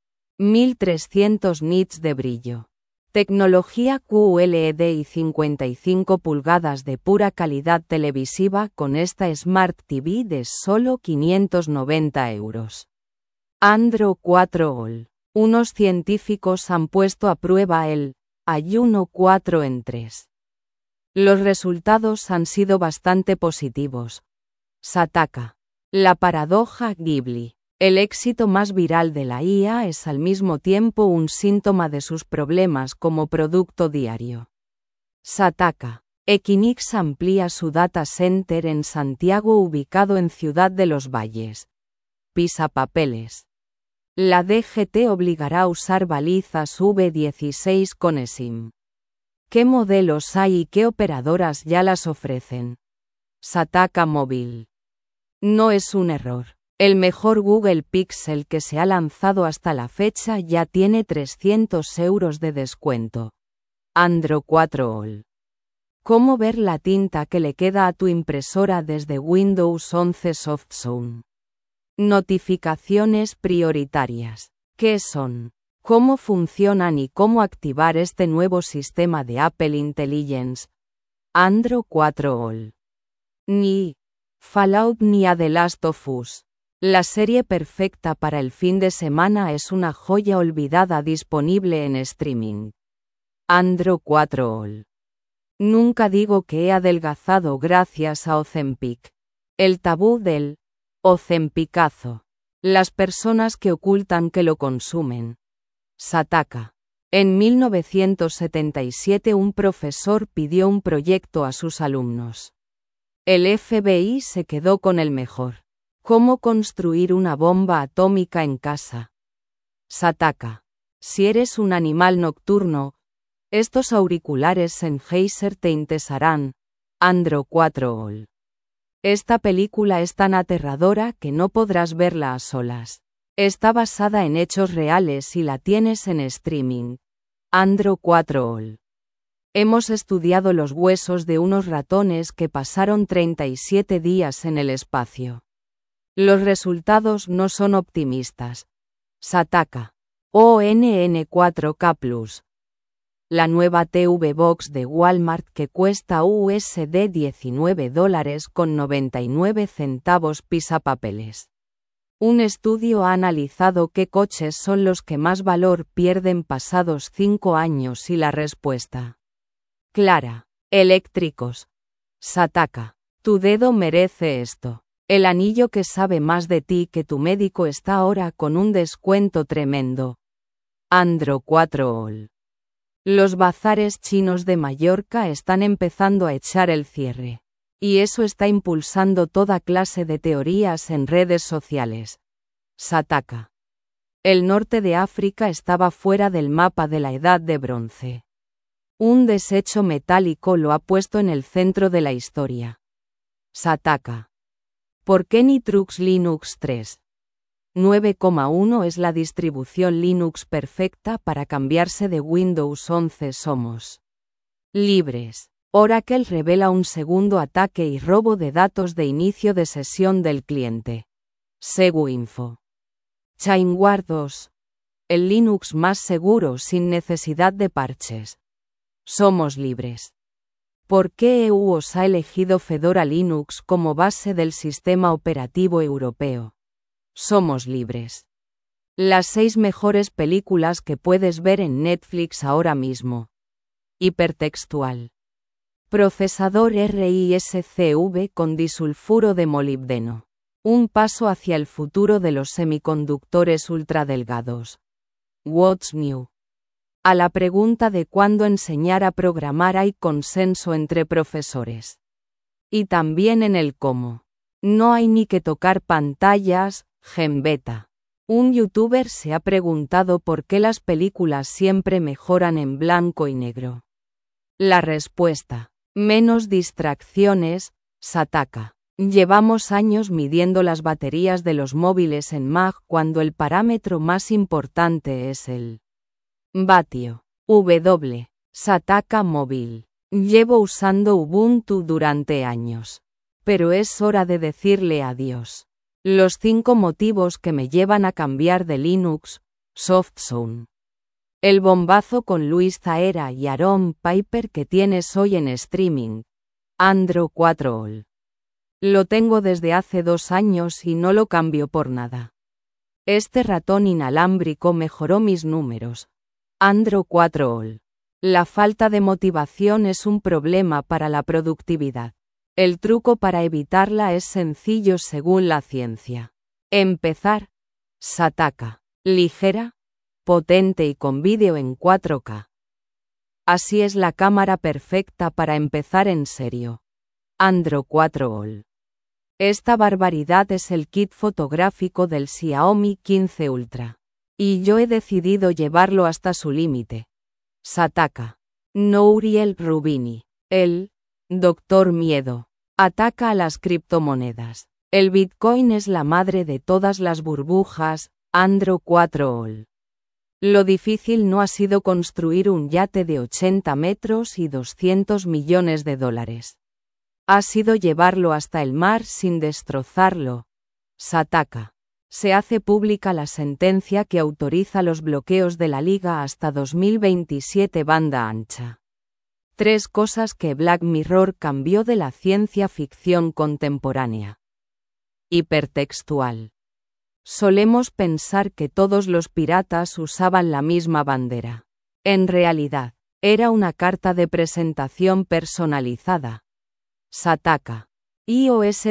1300 nits de brillo. Tecnología QLED y 55 pulgadas de pura calidad televisiva con esta Smart TV de solo 590 €. Andro 4 All. Unos científicos han puesto a prueba el ayuno 4 en 3. Los resultados han sido bastante positivos. Sataka. La paradoja Ghibli. El éxito más viral de la IA es al mismo tiempo un síntoma de sus problemas como producto diario. Sataka. Equinix amplía su data center en Santiago ubicado en Ciudad de los Valles. Pisapapeles. La DGT obligará a usar balizas V16 con eSIM. ¿Qué modelos hay y qué operadoras ya las ofrecen? Sataka Móvil. No es un error. El mejor Google Pixel que se ha lanzado hasta la fecha ya tiene 300 € de descuento. Andro 4 All. ¿Cómo ver la tinta que le queda a tu impresora desde Windows 11 Softzone? Notificaciones prioritarias. ¿Qué son? ¿Cómo funcionan y cómo activar este nuevo sistema de Apple Intelligence? Andro 4 All. Ni Fallout ni a The Last of Us. La serie perfecta para el fin de semana es una joya olvidada disponible en streaming. Andro 4 All. Nunca digo que he adelgazado gracias a Ozempic. El tabú del Ozempicazo. Las personas que ocultan que lo consumen. Sataka. En 1977 un profesor pidió un proyecto a sus alumnos. El FBI se quedó con el mejor. ¿Cómo construir una bomba atómica en casa? Sataka. Si eres un animal nocturno, estos auriculares Sennheiser te interesarán. Andro 4 All. Esta película es tan aterradora que no podrás verla a solas. Está basada en hechos reales y la tienes en streaming. Andro 4 All. Hemos estudiado los huesos de unos ratones que pasaron 37 días en el espacio. Los resultados no son optimistas. Sataka. ONN4K+. La nueva TV Box de Walmart que cuesta USD $19.99 pisapapeles. Un estudio ha analizado qué coches son los que más valor pierden pasados 5 años y la respuesta clara: eléctricos. Sataka. Tu dedo merece esto. El anillo que sabe más de ti que tu médico está ahora con un descuento tremendo. Andro 4 All. Los bazares chinos de Mallorca están empezando a echar el cierre. Y eso está impulsando toda clase de teorías en redes sociales. Sataka. El norte de África estaba fuera del mapa de la Edad de Bronce. Un desecho metálico lo ha puesto en el centro de la historia. Sataka. ¿Por qué Nitrux Linux 3? 9,1 es la distribución Linux perfecta para cambiarse de Windows 11. Somos libres. Oracle revela un segundo ataque y robo de datos de inicio de sesión del cliente. SeguInfo. ChainWar 2. El Linux más seguro sin necesidad de parches. Somos libres. ¿Por qué EU os ha elegido Fedora Linux como base del sistema operativo europeo? Somos libres. Las 6 mejores películas que puedes ver en Netflix ahora mismo. Hipertextual. Procesador RISC-V con disulfuro de molibdeno. Un paso hacia el futuro de los semiconductores ultradelgados. What's new? A la pregunta de cuándo enseñar a programar hay consenso entre profesores. Y también en el cómo. No hay ni que tocar pantallas. Genbeta. Un youtuber se ha preguntado por qué las películas siempre mejoran en blanco y negro. La respuesta: menos distracciones. Sataka. Llevamos años midiendo las baterías de los móviles en mAh cuando el parámetro más importante es el vatio. Sataka móvil. Llevo usando Ubuntu durante años. Pero es hora de decirle adiós. Los 5 motivos que me llevan a cambiar de Linux. SoftZone. El bombazo con Luis Zaera y Aaron Piper que tienes hoy en streaming. Andro 4 All. Lo tengo desde hace 2 años y no lo cambio por nada. Este ratón inalámbrico mejoró mis números. Andro 4 All. La falta de motivación es un problema para la productividad. El truco para evitarla es sencillo según la ciencia. Empezar. Sataka. Ligera, potente y con vídeo en 4K. Así es la cámara perfecta para empezar en serio. Andro 4 All. Esta barbaridad es el kit fotográfico del Xiaomi 15 Ultra. Y yo he decidido llevarlo hasta su límite. Sataka. Nouriel Rubini. El Doctor Miedo. Ataca a las criptomonedas. El Bitcoin es la madre de todas las burbujas. Andro 4 All. Lo difícil no ha sido construir un yate de 80 metros y 200 millones de dólares. Ha sido llevarlo hasta el mar sin destrozarlo. Sataka. Se hace pública la sentencia que autoriza los bloqueos de la liga hasta 2027 banda ancha. 3 cosas que Black Mirror cambió de la ciencia ficción contemporánea. Hipertextual. Solemos pensar que todos los piratas usaban la misma bandera. En realidad, era una carta de presentación personalizada. Sataka. iOS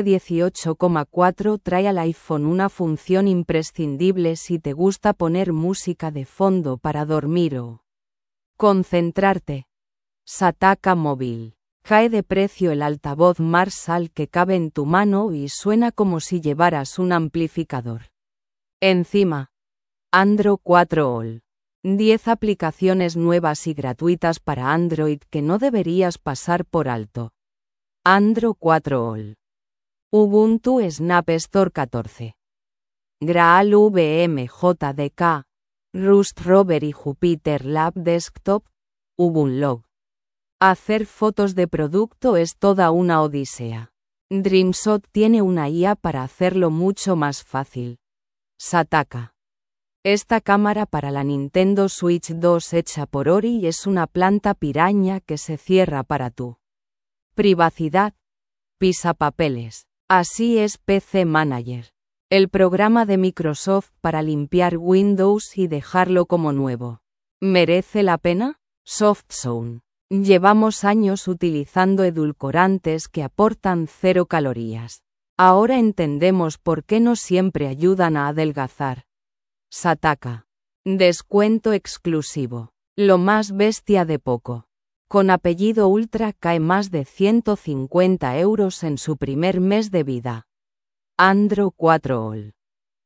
18,4 trae al iPhone una función imprescindible si te gusta poner música de fondo para dormir o concentrarte. Sataka móvil. Cae de precio el altavoz Marshall que cabe en tu mano y suena como si llevaras un amplificador. Encima. Android 4 All. 10 aplicaciones nuevas y gratuitas para Android que no deberías pasar por alto. Android 4 All. Ubuntu Snap Store 14. Graal VMJDK, Rust Rover y Jupyter Lab Desktop, Ubunlog. Hacer fotos de producto es toda una odisea. Dreamshot tiene una IA para hacerlo mucho más fácil. Sataka. Esta cámara para la Nintendo Switch 2 hecha por Ori es una planta piraña que se cierra para tu privacidad. Pisapapeles. Así es PC Manager. El programa de Microsoft para limpiar Windows y dejarlo como nuevo. ¿Merece la pena? SoftZone. Llevamos años utilizando edulcorantes que aportan 0 calorías. Ahora entendemos por qué no siempre ayudan a adelgazar. Sataka. Descuento exclusivo. Lo más bestia de poco. Con apellido Ultra cae más de 150 € en su primer mes de vida. Android 4 All.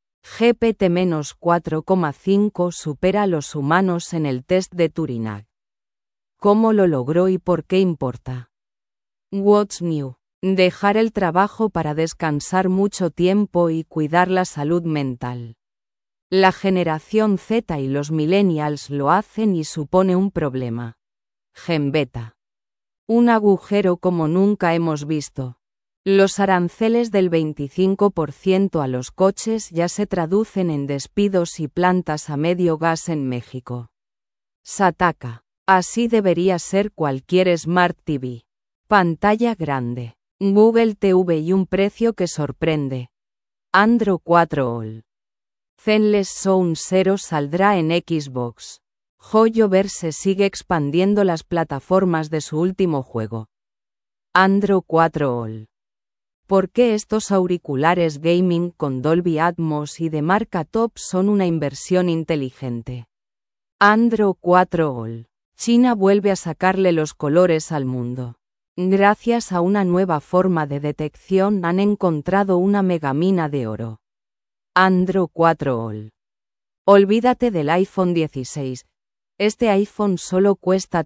GPT-4,5 supera a los humanos en el test de Turing. ¿Cómo lo logró y por qué importa? What's new? Dejar el trabajo para descansar mucho tiempo y cuidar la salud mental. La generación Z y los millennials lo hacen y supone un problema. Genbeta. Un agujero como nunca hemos visto. Los aranceles del 25% a los coches ya se traducen en despidos y plantas a medio gas en México. Sataka. Así debería ser cualquier Smart TV. Pantalla grande. Google TV y un precio que sorprende. Android 4 All. Zenless Zone Zero saldrá en Xbox. HoYoverse sigue expandiendo las plataformas de su último juego. Android 4 All. ¿Por qué estos auriculares gaming con Dolby Atmos y de marca top son una inversión inteligente? Android 4 All. China vuelve a sacarle los colores al mundo. Gracias a una nueva forma de detección han encontrado una megamina de oro. Android 4 All. Olvídate del iPhone 16. Este iPhone solo cuesta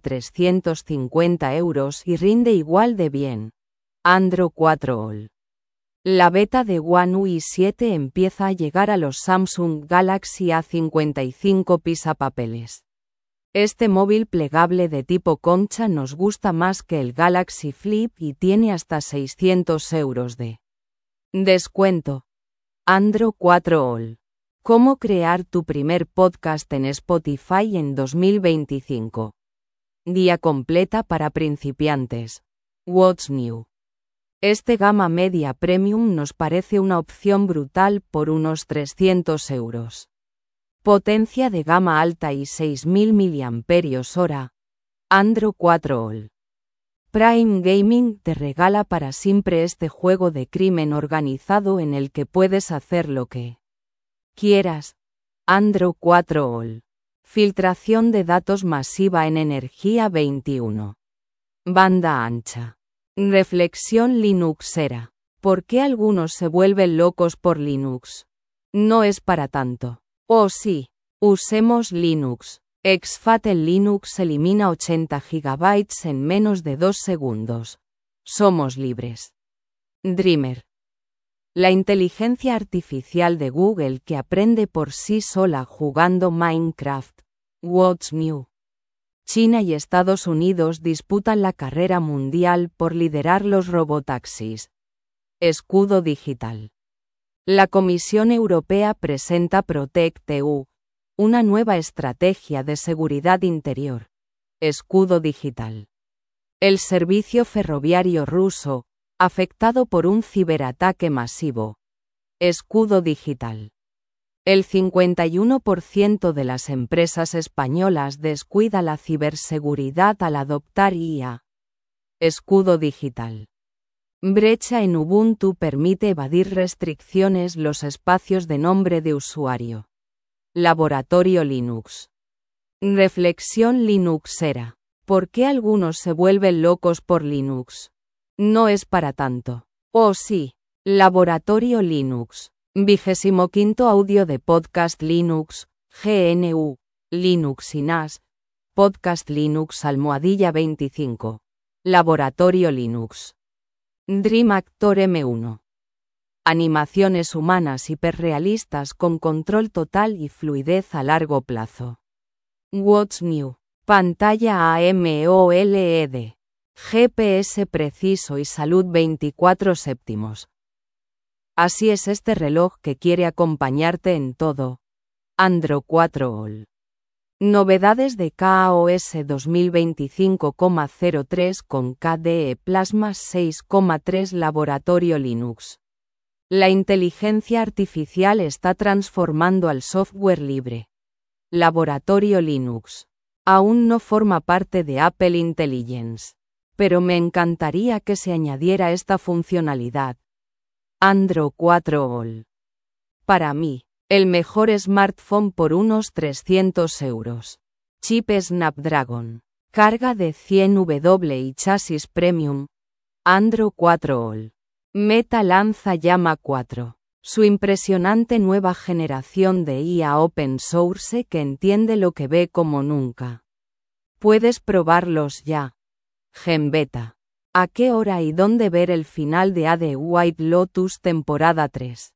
350 € y rinde igual de bien. Android 4 All. La beta de One UI 7 empieza a llegar a los Samsung Galaxy A55 pisapapeles. Este móvil plegable de tipo concha nos gusta más que el Galaxy Flip y tiene hasta 600 € de descuento. Android 4 All. ¿Cómo crear tu primer podcast en Spotify en 2025? Guía completa para principiantes. What's new? Este gama media premium nos parece una opción brutal por unos 300 €. Potencia de gama alta y 6000 mAh. Android 4 All. Prime Gaming te regala para siempre este juego de crimen organizado en el que puedes hacer lo que quieras. Android 4 All. Filtración de datos masiva en energía 21. Banda ancha. Reflexión Linuxera. ¿Por qué algunos se vuelven locos por Linux? No es para tanto. Oh sí, usemos Linux. Exfat en Linux elimina 80 GB en menos de 2 segundos. Somos libres. Dreamer. La inteligencia artificial de Google que aprende por sí sola jugando Minecraft. What's new? China y Estados Unidos disputan la carrera mundial por liderar los robotaxis. Escudo digital. La Comisión Europea presenta Protect-EU, una nueva estrategia de seguridad interior. Escudo digital. El servicio ferroviario ruso, afectado por un ciberataque masivo. Escudo digital. El 51% de las empresas españolas descuida la ciberseguridad al adoptar IA. Escudo digital. Brecha en Ubuntu permite evadir restricciones los espacios de nombre de usuario. Laboratorio Linux. Reflexión Linuxera. ¿Por qué algunos se vuelven locos por Linux? No es para tanto. Oh sí. Laboratorio Linux. 25º audio de Podcast Linux, GNU, Linux y NAS, Podcast Linux #25. Laboratorio Linux. Dream Actor M1. Animaciones humanas hiperrealistas con control total y fluidez a largo plazo. What's New. Pantalla AMOLED. GPS preciso y salud 24/7. Así es este reloj que quiere acompañarte en todo. Android 4 All. Novedades de KOS 2025,03 con KDE Plasma 6,3 Laboratorio Linux. La inteligencia artificial está transformando al software libre. Laboratorio Linux. Aún no forma parte de Apple Intelligence. Pero me encantaría que se añadiera esta funcionalidad. Android 4 All. Para mí, el mejor smartphone por unos 300 euros. Chip Snapdragon. Carga de 100W y chasis premium. Android 4 All. Meta lanza Llama 4. Su impresionante nueva generación de IA open source que entiende lo que ve como nunca. Puedes probarlos ya. Genbeta. ¿A qué hora y dónde ver el final de The White Lotus temporada 3?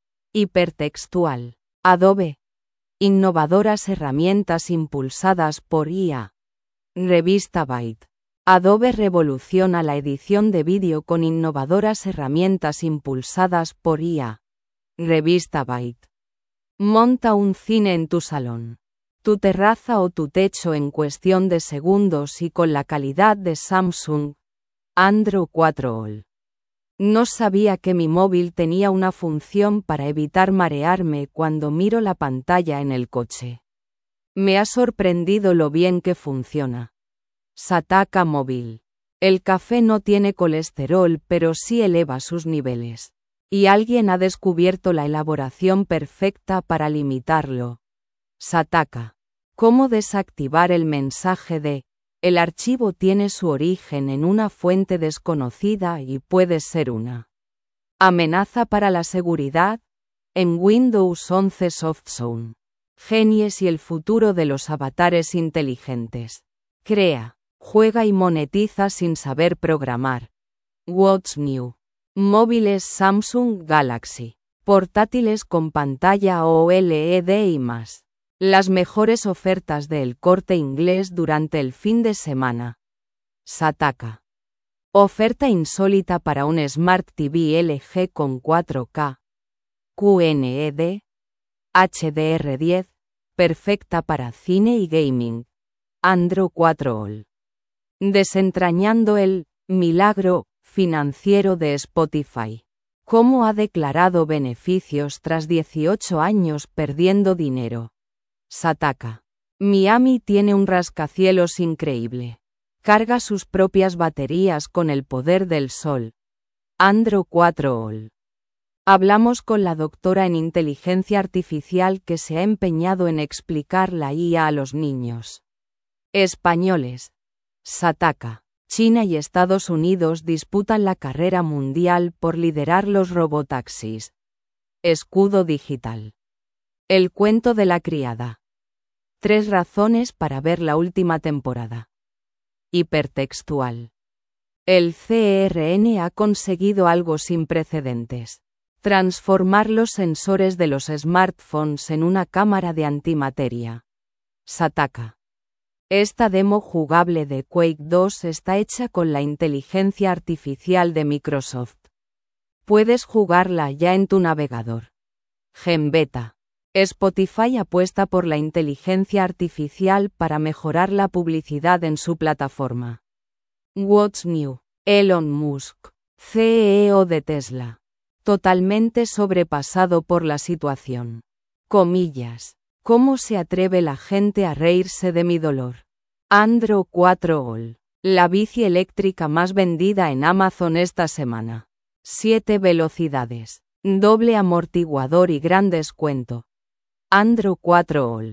Hipertextual. Adobe. Innovadoras herramientas impulsadas por IA. Revista Byte. Adobe revoluciona la edición de vídeo con innovadoras herramientas impulsadas por IA. Revista Byte. Monta un cine en tu salón, tu terraza o tu techo en cuestión de segundos y con la calidad de Samsung. Android 4 All. No sabía que mi móvil tenía una función para evitar marearme cuando miro la pantalla en el coche. Me ha sorprendido lo bien que funciona. Sataka Móvil. El café no tiene colesterol pero sí eleva sus niveles. Y alguien ha descubierto la elaboración perfecta para limitarlo. Sataka. ¿Cómo desactivar el mensaje de el archivo tiene su origen en una fuente desconocida y puede ser una amenaza para la seguridad? En Windows 11 Softzone. Genies y el futuro de los avatares inteligentes. Crea, juega y monetiza sin saber programar. What's New. Móviles Samsung Galaxy. Portátiles con pantalla OLED y más. Las mejores ofertas de El Corte Inglés durante el fin de semana. Sataka. Oferta insólita para un Smart TV LG con 4K. QNED. HDR10. Perfecta para cine y gaming. Android 4 All. Desentrañando el milagro financiero de Spotify. ¿Cómo ha declarado beneficios tras 18 años perdiendo dinero? Sataka. Miami tiene un rascacielos increíble. Carga sus propias baterías con el poder del sol. Android 4 All. Hablamos con la doctora en inteligencia artificial que se ha empeñado en explicar la IA a los niños españoles. Sataka. China y Estados Unidos disputan la carrera mundial por liderar los robotaxis. Escudo digital. El cuento de la criada. 3 razones para ver la última temporada. Hipertextual. El CERN ha conseguido algo sin precedentes. Transformar los sensores de los smartphones en una cámara de antimateria. Sataka. Esta demo jugable de Quake 2 está hecha con la inteligencia artificial de Microsoft. Puedes jugarla ya en tu navegador. Genbeta. Spotify apuesta por la inteligencia artificial para mejorar la publicidad en su plataforma. What's New. Elon Musk, CEO de Tesla. Totalmente sobrepasado por la situación. Comillas. ¿Cómo se atreve la gente a reírse de mi dolor? Android 4 All. La bici eléctrica más vendida en Amazon esta semana. 7 velocidades. Doble amortiguador y gran descuento. Android 4 All.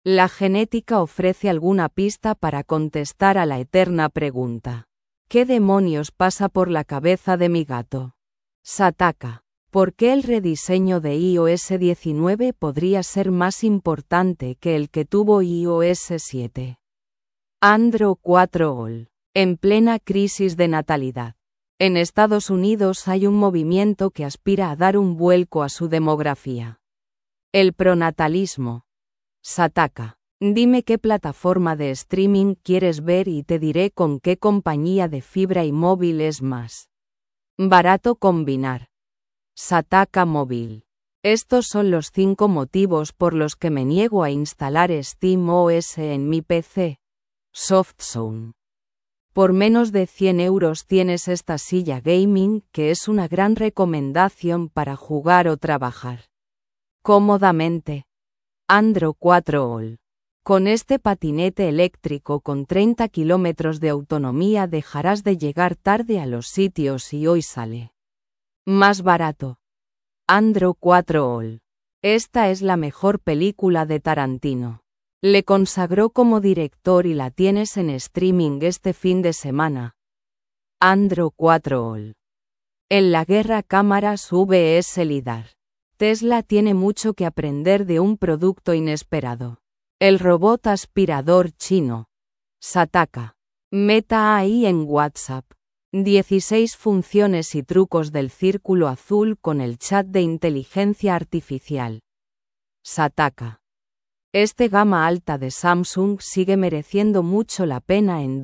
La genética ofrece alguna pista para contestar a la eterna pregunta: ¿qué demonios pasa por la cabeza de mi gato? Sataka. ¿Por qué el rediseño de iOS 19 podría ser más importante que el que tuvo iOS 7? Android 4 All. En plena crisis de natalidad. En Estados Unidos hay un movimiento que aspira a dar un vuelco a su demografía. El pronatalismo. Sataka. Dime qué plataforma de streaming quieres ver y te diré con qué compañía de fibra y móvil es más barato combinar. Sataka Móvil. Estos son los 5 motivos por los que me niego a instalar SteamOS en mi PC. SoftZone. Por menos de 100 € tienes esta silla gaming que es una gran recomendación para jugar o trabajar cómodamente. Android 4 All. Con este patinete eléctrico con 30 km de autonomía dejarás de llegar tarde a los sitios y hoy sale más barato. Android 4 All. Esta es la mejor película de Tarantino. Le consagró como director y la tienes en streaming este fin de semana. Android 4 All. En la guerra cámaras vs LiDAR. Tesla tiene mucho que aprender de un producto inesperado. El robot aspirador chino. Sataka. Meta AI en WhatsApp. 16 funciones y trucos del círculo azul con el chat de inteligencia artificial. Sataka. Este gama alta de Samsung sigue mereciendo mucho la pena en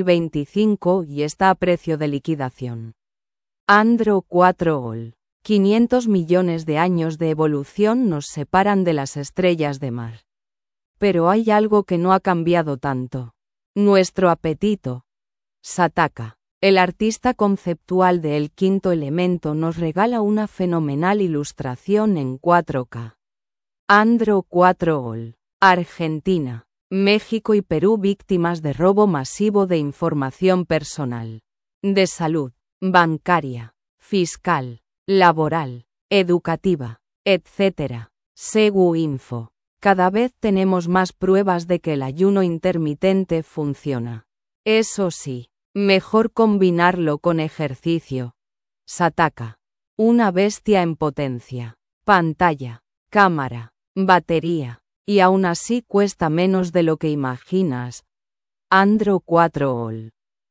2025 y está a precio de liquidación. Android 4 All. 500 millones de años de evolución nos separan de las estrellas de mar. Pero hay algo que no ha cambiado tanto. Nuestro apetito. Sataka. El artista conceptual de El Quinto Elemento nos regala una fenomenal ilustración en 4K. Android 4 All. Argentina, México y Perú víctimas de robo masivo de información personal. De salud, bancaria, fiscal, laboral, educativa, etc. SeguInfo. Cada vez tenemos más pruebas de que el ayuno intermitente funciona. Eso sí, mejor combinarlo con ejercicio. Sataka. Una bestia en potencia. Pantalla, cámara, batería. Y aún así cuesta menos de lo que imaginas. Android 4 All.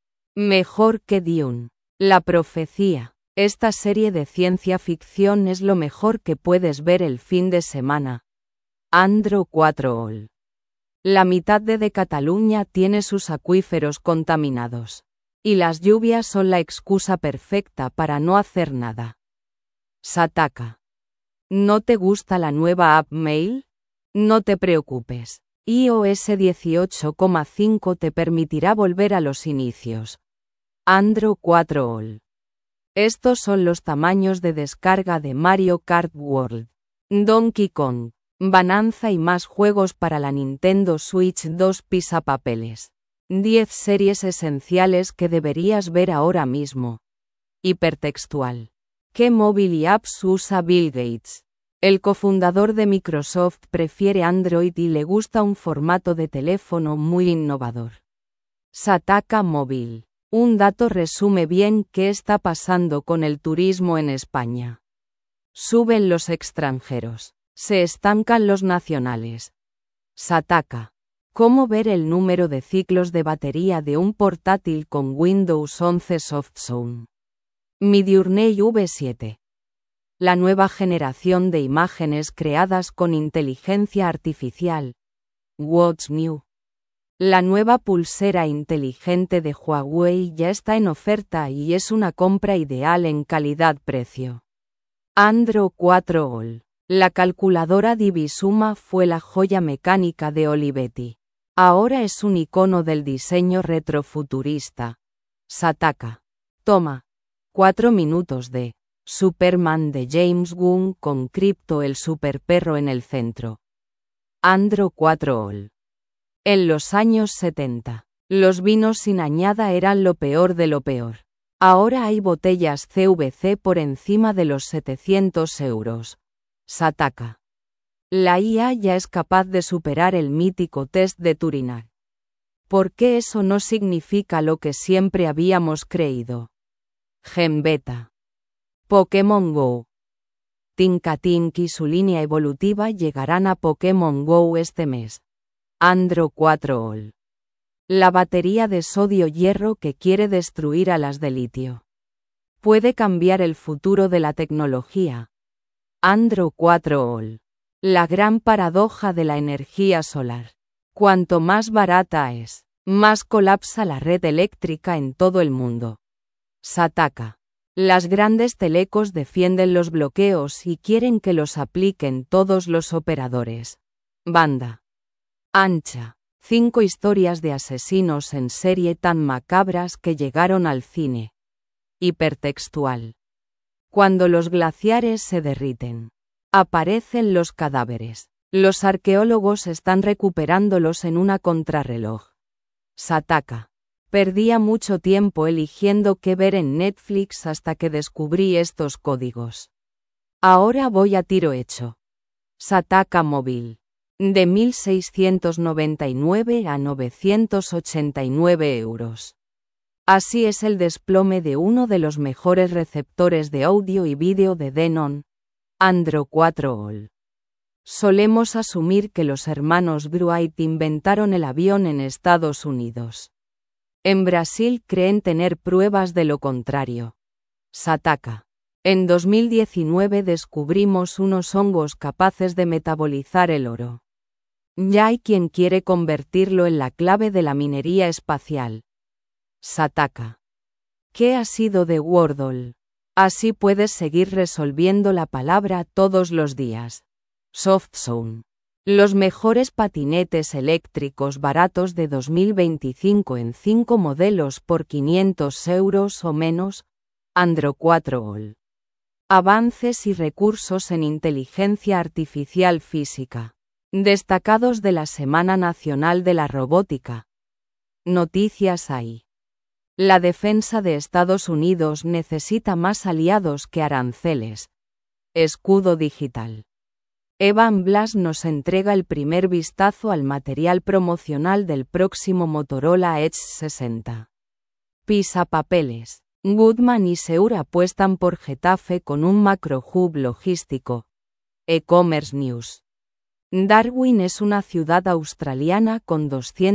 Mejor que Dune. La profecía. Esta serie de ciencia ficción es lo mejor que puedes ver el fin de semana. Android 4 All. La mitad de Cataluña tiene sus acuíferos contaminados. Y las lluvias son la excusa perfecta para no hacer nada. Sataka. ¿No te gusta la nueva app Mail? No te preocupes. iOS 18,5 te permitirá volver a los inicios. Android 4 All. Estos son los tamaños de descarga de Mario Kart World, Donkey Kong, Bonanza y más juegos para la Nintendo Switch 2 pisapapeles. 10 series esenciales que deberías ver ahora mismo. Hipertextual. ¿Qué móvil y apps usa Bill Gates? El cofundador de Microsoft prefiere Android y le gusta un formato de teléfono muy innovador. Sataka Móvil. Un dato resume bien qué está pasando con el turismo en España. Suben los extranjeros. Se estancan los nacionales. Sataka. ¿Cómo ver el número de ciclos de batería de un portátil con Windows 11 SoftZone? Midjourney V7. La nueva generación de imágenes creadas con inteligencia artificial. What's new? La nueva pulsera inteligente de Huawei ya está en oferta y es una compra ideal en calidad-precio. Android 4 All. La calculadora Divisuma fue la joya mecánica de Olivetti. Ahora es un icono del diseño retrofuturista. Sataka. Toma. 4 minutos de Superman de James Gunn con Crypto el superperro en el centro. Android 4 All. En los años 70, los vinos sin añada eran lo peor de lo peor. Ahora hay botellas CVC por encima de los 700 €. Sataka. La IA ya es capaz de superar el mítico test de Turing. ¿Por qué eso no significa lo que siempre habíamos creído? Gen Beta. Pokémon Go. Tinkatinky y su línea evolutiva llegarán a Pokémon Go este mes. Andro 4 All. La batería de sodio-hierro que quiere destruir a las de litio. Puede cambiar el futuro de la tecnología. Andro 4 All. La gran paradoja de la energía solar. Cuanto más barata es, más colapsa la red eléctrica en todo el mundo. Sataka. Las grandes telecos defienden los bloqueos y quieren que los apliquen todos los operadores. Banda ancha. 5 historias de asesinos en serie tan macabras que llegaron al cine. Hipertextual. Cuando los glaciares se derriten, aparecen los cadáveres. Los arqueólogos están recuperándolos en una contrarreloj. Sataka. Perdía mucho tiempo eligiendo qué ver en Netflix hasta que descubrí estos códigos. Ahora voy a tiro hecho. Sataka móvil. De 1.699 a 989 euros. Así es el desplome de uno de los mejores receptores de audio y vídeo de Denon, Andro 4 All. Solemos asumir que los hermanos Wright inventaron el avión en Estados Unidos. En Brasil creen tener pruebas de lo contrario. Sataka. En 2019 descubrimos unos hongos capaces de metabolizar el oro. Ya hay quien quiere convertirlo en la clave de la minería espacial. Sataka. ¿Qué ha sido de Wordle? Así puedes seguir resolviendo la palabra todos los días. Softzone. Los mejores patinetes eléctricos baratos de 2025 en 5 modelos por 500 euros o menos. Andro 4 All. Avances y recursos en inteligencia artificial física. Destacados de la Semana Nacional de la Robótica. Noticias hay. La defensa de Estados Unidos necesita más aliados que aranceles. Escudo digital. Evan Blass nos entrega el primer vistazo al material promocional del próximo Motorola Edge 60. Pisapapeles. Goodman y Seur apuestan por Getafe con un macro hub logístico. E-commerce News. Darwin es una ciudad australiana con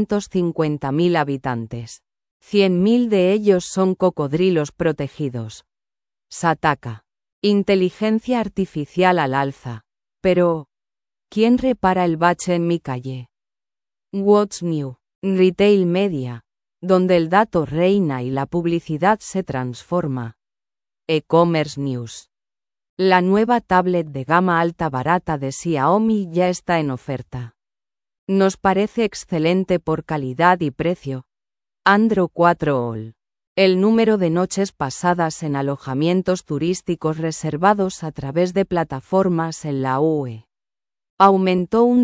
250.000 habitantes. 100.000 de ellos son cocodrilos protegidos. Sataka. Inteligencia artificial al alza. Pero, ¿quién repara el bache en mi calle? What's New? Retail Media, donde el dato reina y la publicidad se transforma. E-commerce News. La nueva tablet de gama alta barata de Xiaomi ya está en oferta. Nos parece excelente por calidad y precio. Andro 4 All. El número de noches pasadas en alojamientos turísticos reservados a través de plataformas en la UE aumentó un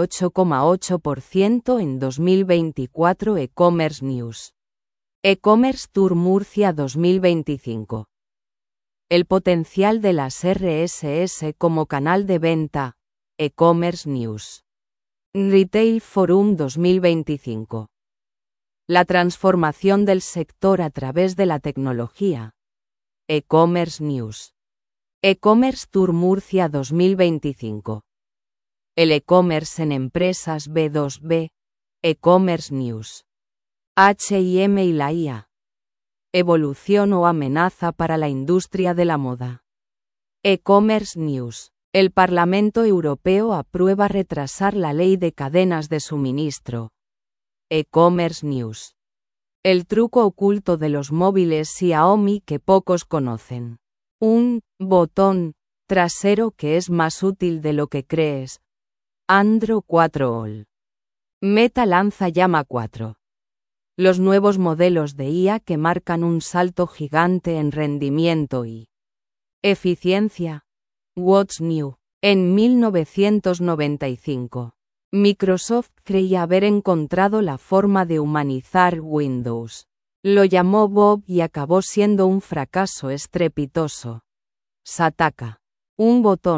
18,8% en 2024. E-commerce News. E-commerce Tour Murcia 2025. El potencial de las RSS como canal de venta. E-commerce News. Retail Forum 2025. La transformación del sector a través de la tecnología. E-commerce News. E-commerce Tour Murcia 2025. El e-commerce en empresas B2B. E-commerce News. H&M y la IA. Evolución o amenaza para la industria de la moda. E-commerce News. El Parlamento Europeo aprueba retrasar la ley de cadenas de suministro. E-commerce News. El truco oculto de los móviles Xiaomi que pocos conocen. Un botón trasero que es más útil de lo que crees. Andro 4 All. Meta lanza Llama 4. Los nuevos modelos de IA que marcan un salto gigante en rendimiento y eficiencia. What's New? En 1995. Microsoft creía haber encontrado la forma de humanizar Windows. Lo llamó Bob y acabó siendo un fracaso estrepitoso. Sataka. Un botón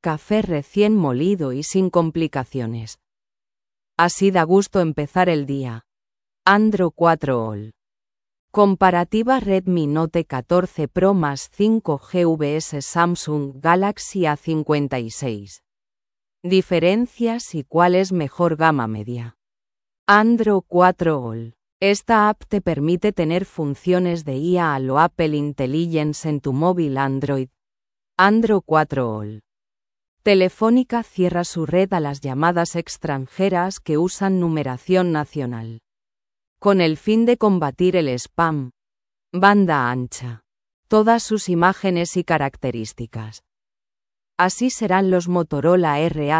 café recién molido y sin complicaciones. Así da gusto empezar el día. Android 4 All. Comparativa Redmi Note 14 Pro más 5G vs Samsung Galaxy A56. Diferencias y cuál es mejor gama media. Android 4 All. Esta app te permite tener funciones de IA a lo Apple Intelligence en tu móvil Android. Android 4 All. Telefónica cierra su red a las llamadas extranjeras que usan numeración nacional. Con el fin de combatir el spam. Banda ancha. Todas sus imágenes y características. Así serán los Motorola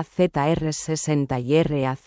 RAZR60 y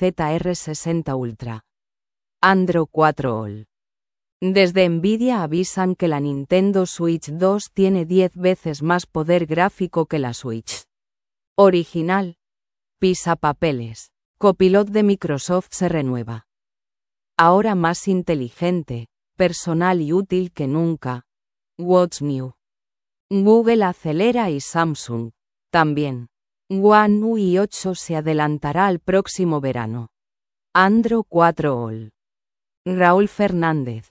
RAZR60 Ultra. Android 4 All. Desde Nvidia avisan que la Nintendo Switch 2 tiene 10 veces más poder gráfico que la Switch original. Pisapapeles. Copilot de Microsoft se renueva. Ahora más inteligente, personal y útil que nunca. What's new? Google acelera y Samsung también. One UI 8 se adelantará al próximo verano. Android 4 All. Raúl Fernández.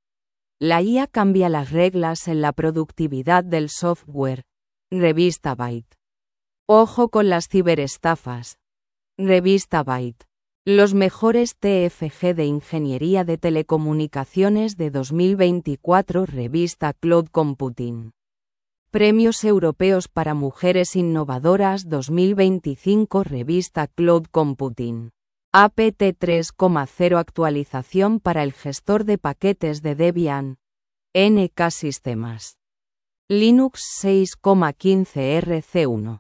La IA cambia las reglas en la productividad del software. Revista Byte. Ojo con las ciberestafas. Revista Byte. Los mejores TFG de Ingeniería de Telecomunicaciones de 2024. Revista Cloud Computing. Premios Europeos para Mujeres Innovadoras 2025. Revista Cloud Computing. APT 3.0 Actualización para el gestor de paquetes de Debian. NK Sistemas. Linux 6.15 RC1.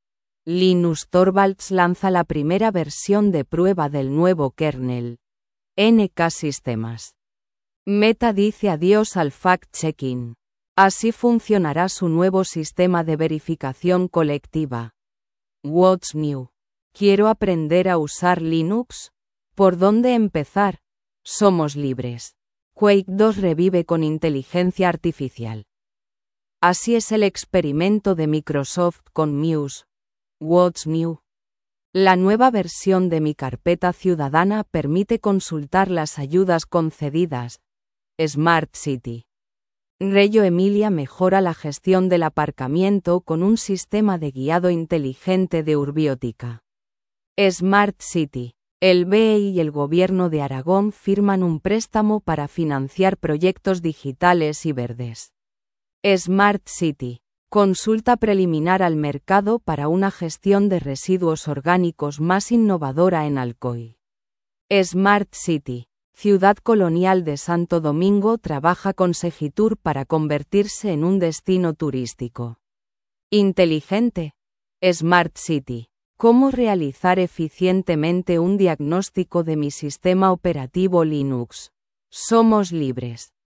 Linus Torvalds lanza la primera versión de prueba del nuevo kernel. NK Sistemas. Meta dice adiós al fact-checking. Así funcionará su nuevo sistema de verificación colectiva. What's new? ¿Quiero aprender a usar Linux? ¿Por dónde empezar? Somos libres. Quake 2 revive con inteligencia artificial. Así es el experimento de Microsoft con Muse. What's new? La nueva versión de Mi Carpeta Ciudadana permite consultar las ayudas concedidas. Smart City. Reggio Emilia mejora la gestión del aparcamiento con un sistema de guiado inteligente de Urbiótica. Smart City. El BEI y el Gobierno de Aragón firman un préstamo para financiar proyectos digitales y verdes. Smart City. Consulta preliminar al mercado para una gestión de residuos orgánicos más innovadora en Alcoy. Smart City. Ciudad Colonial de Santo Domingo trabaja con Segitur para convertirse en un destino turístico. Inteligente. Smart City. ¿Cómo realizar eficientemente un diagnóstico de mi sistema operativo Linux? Somos libres.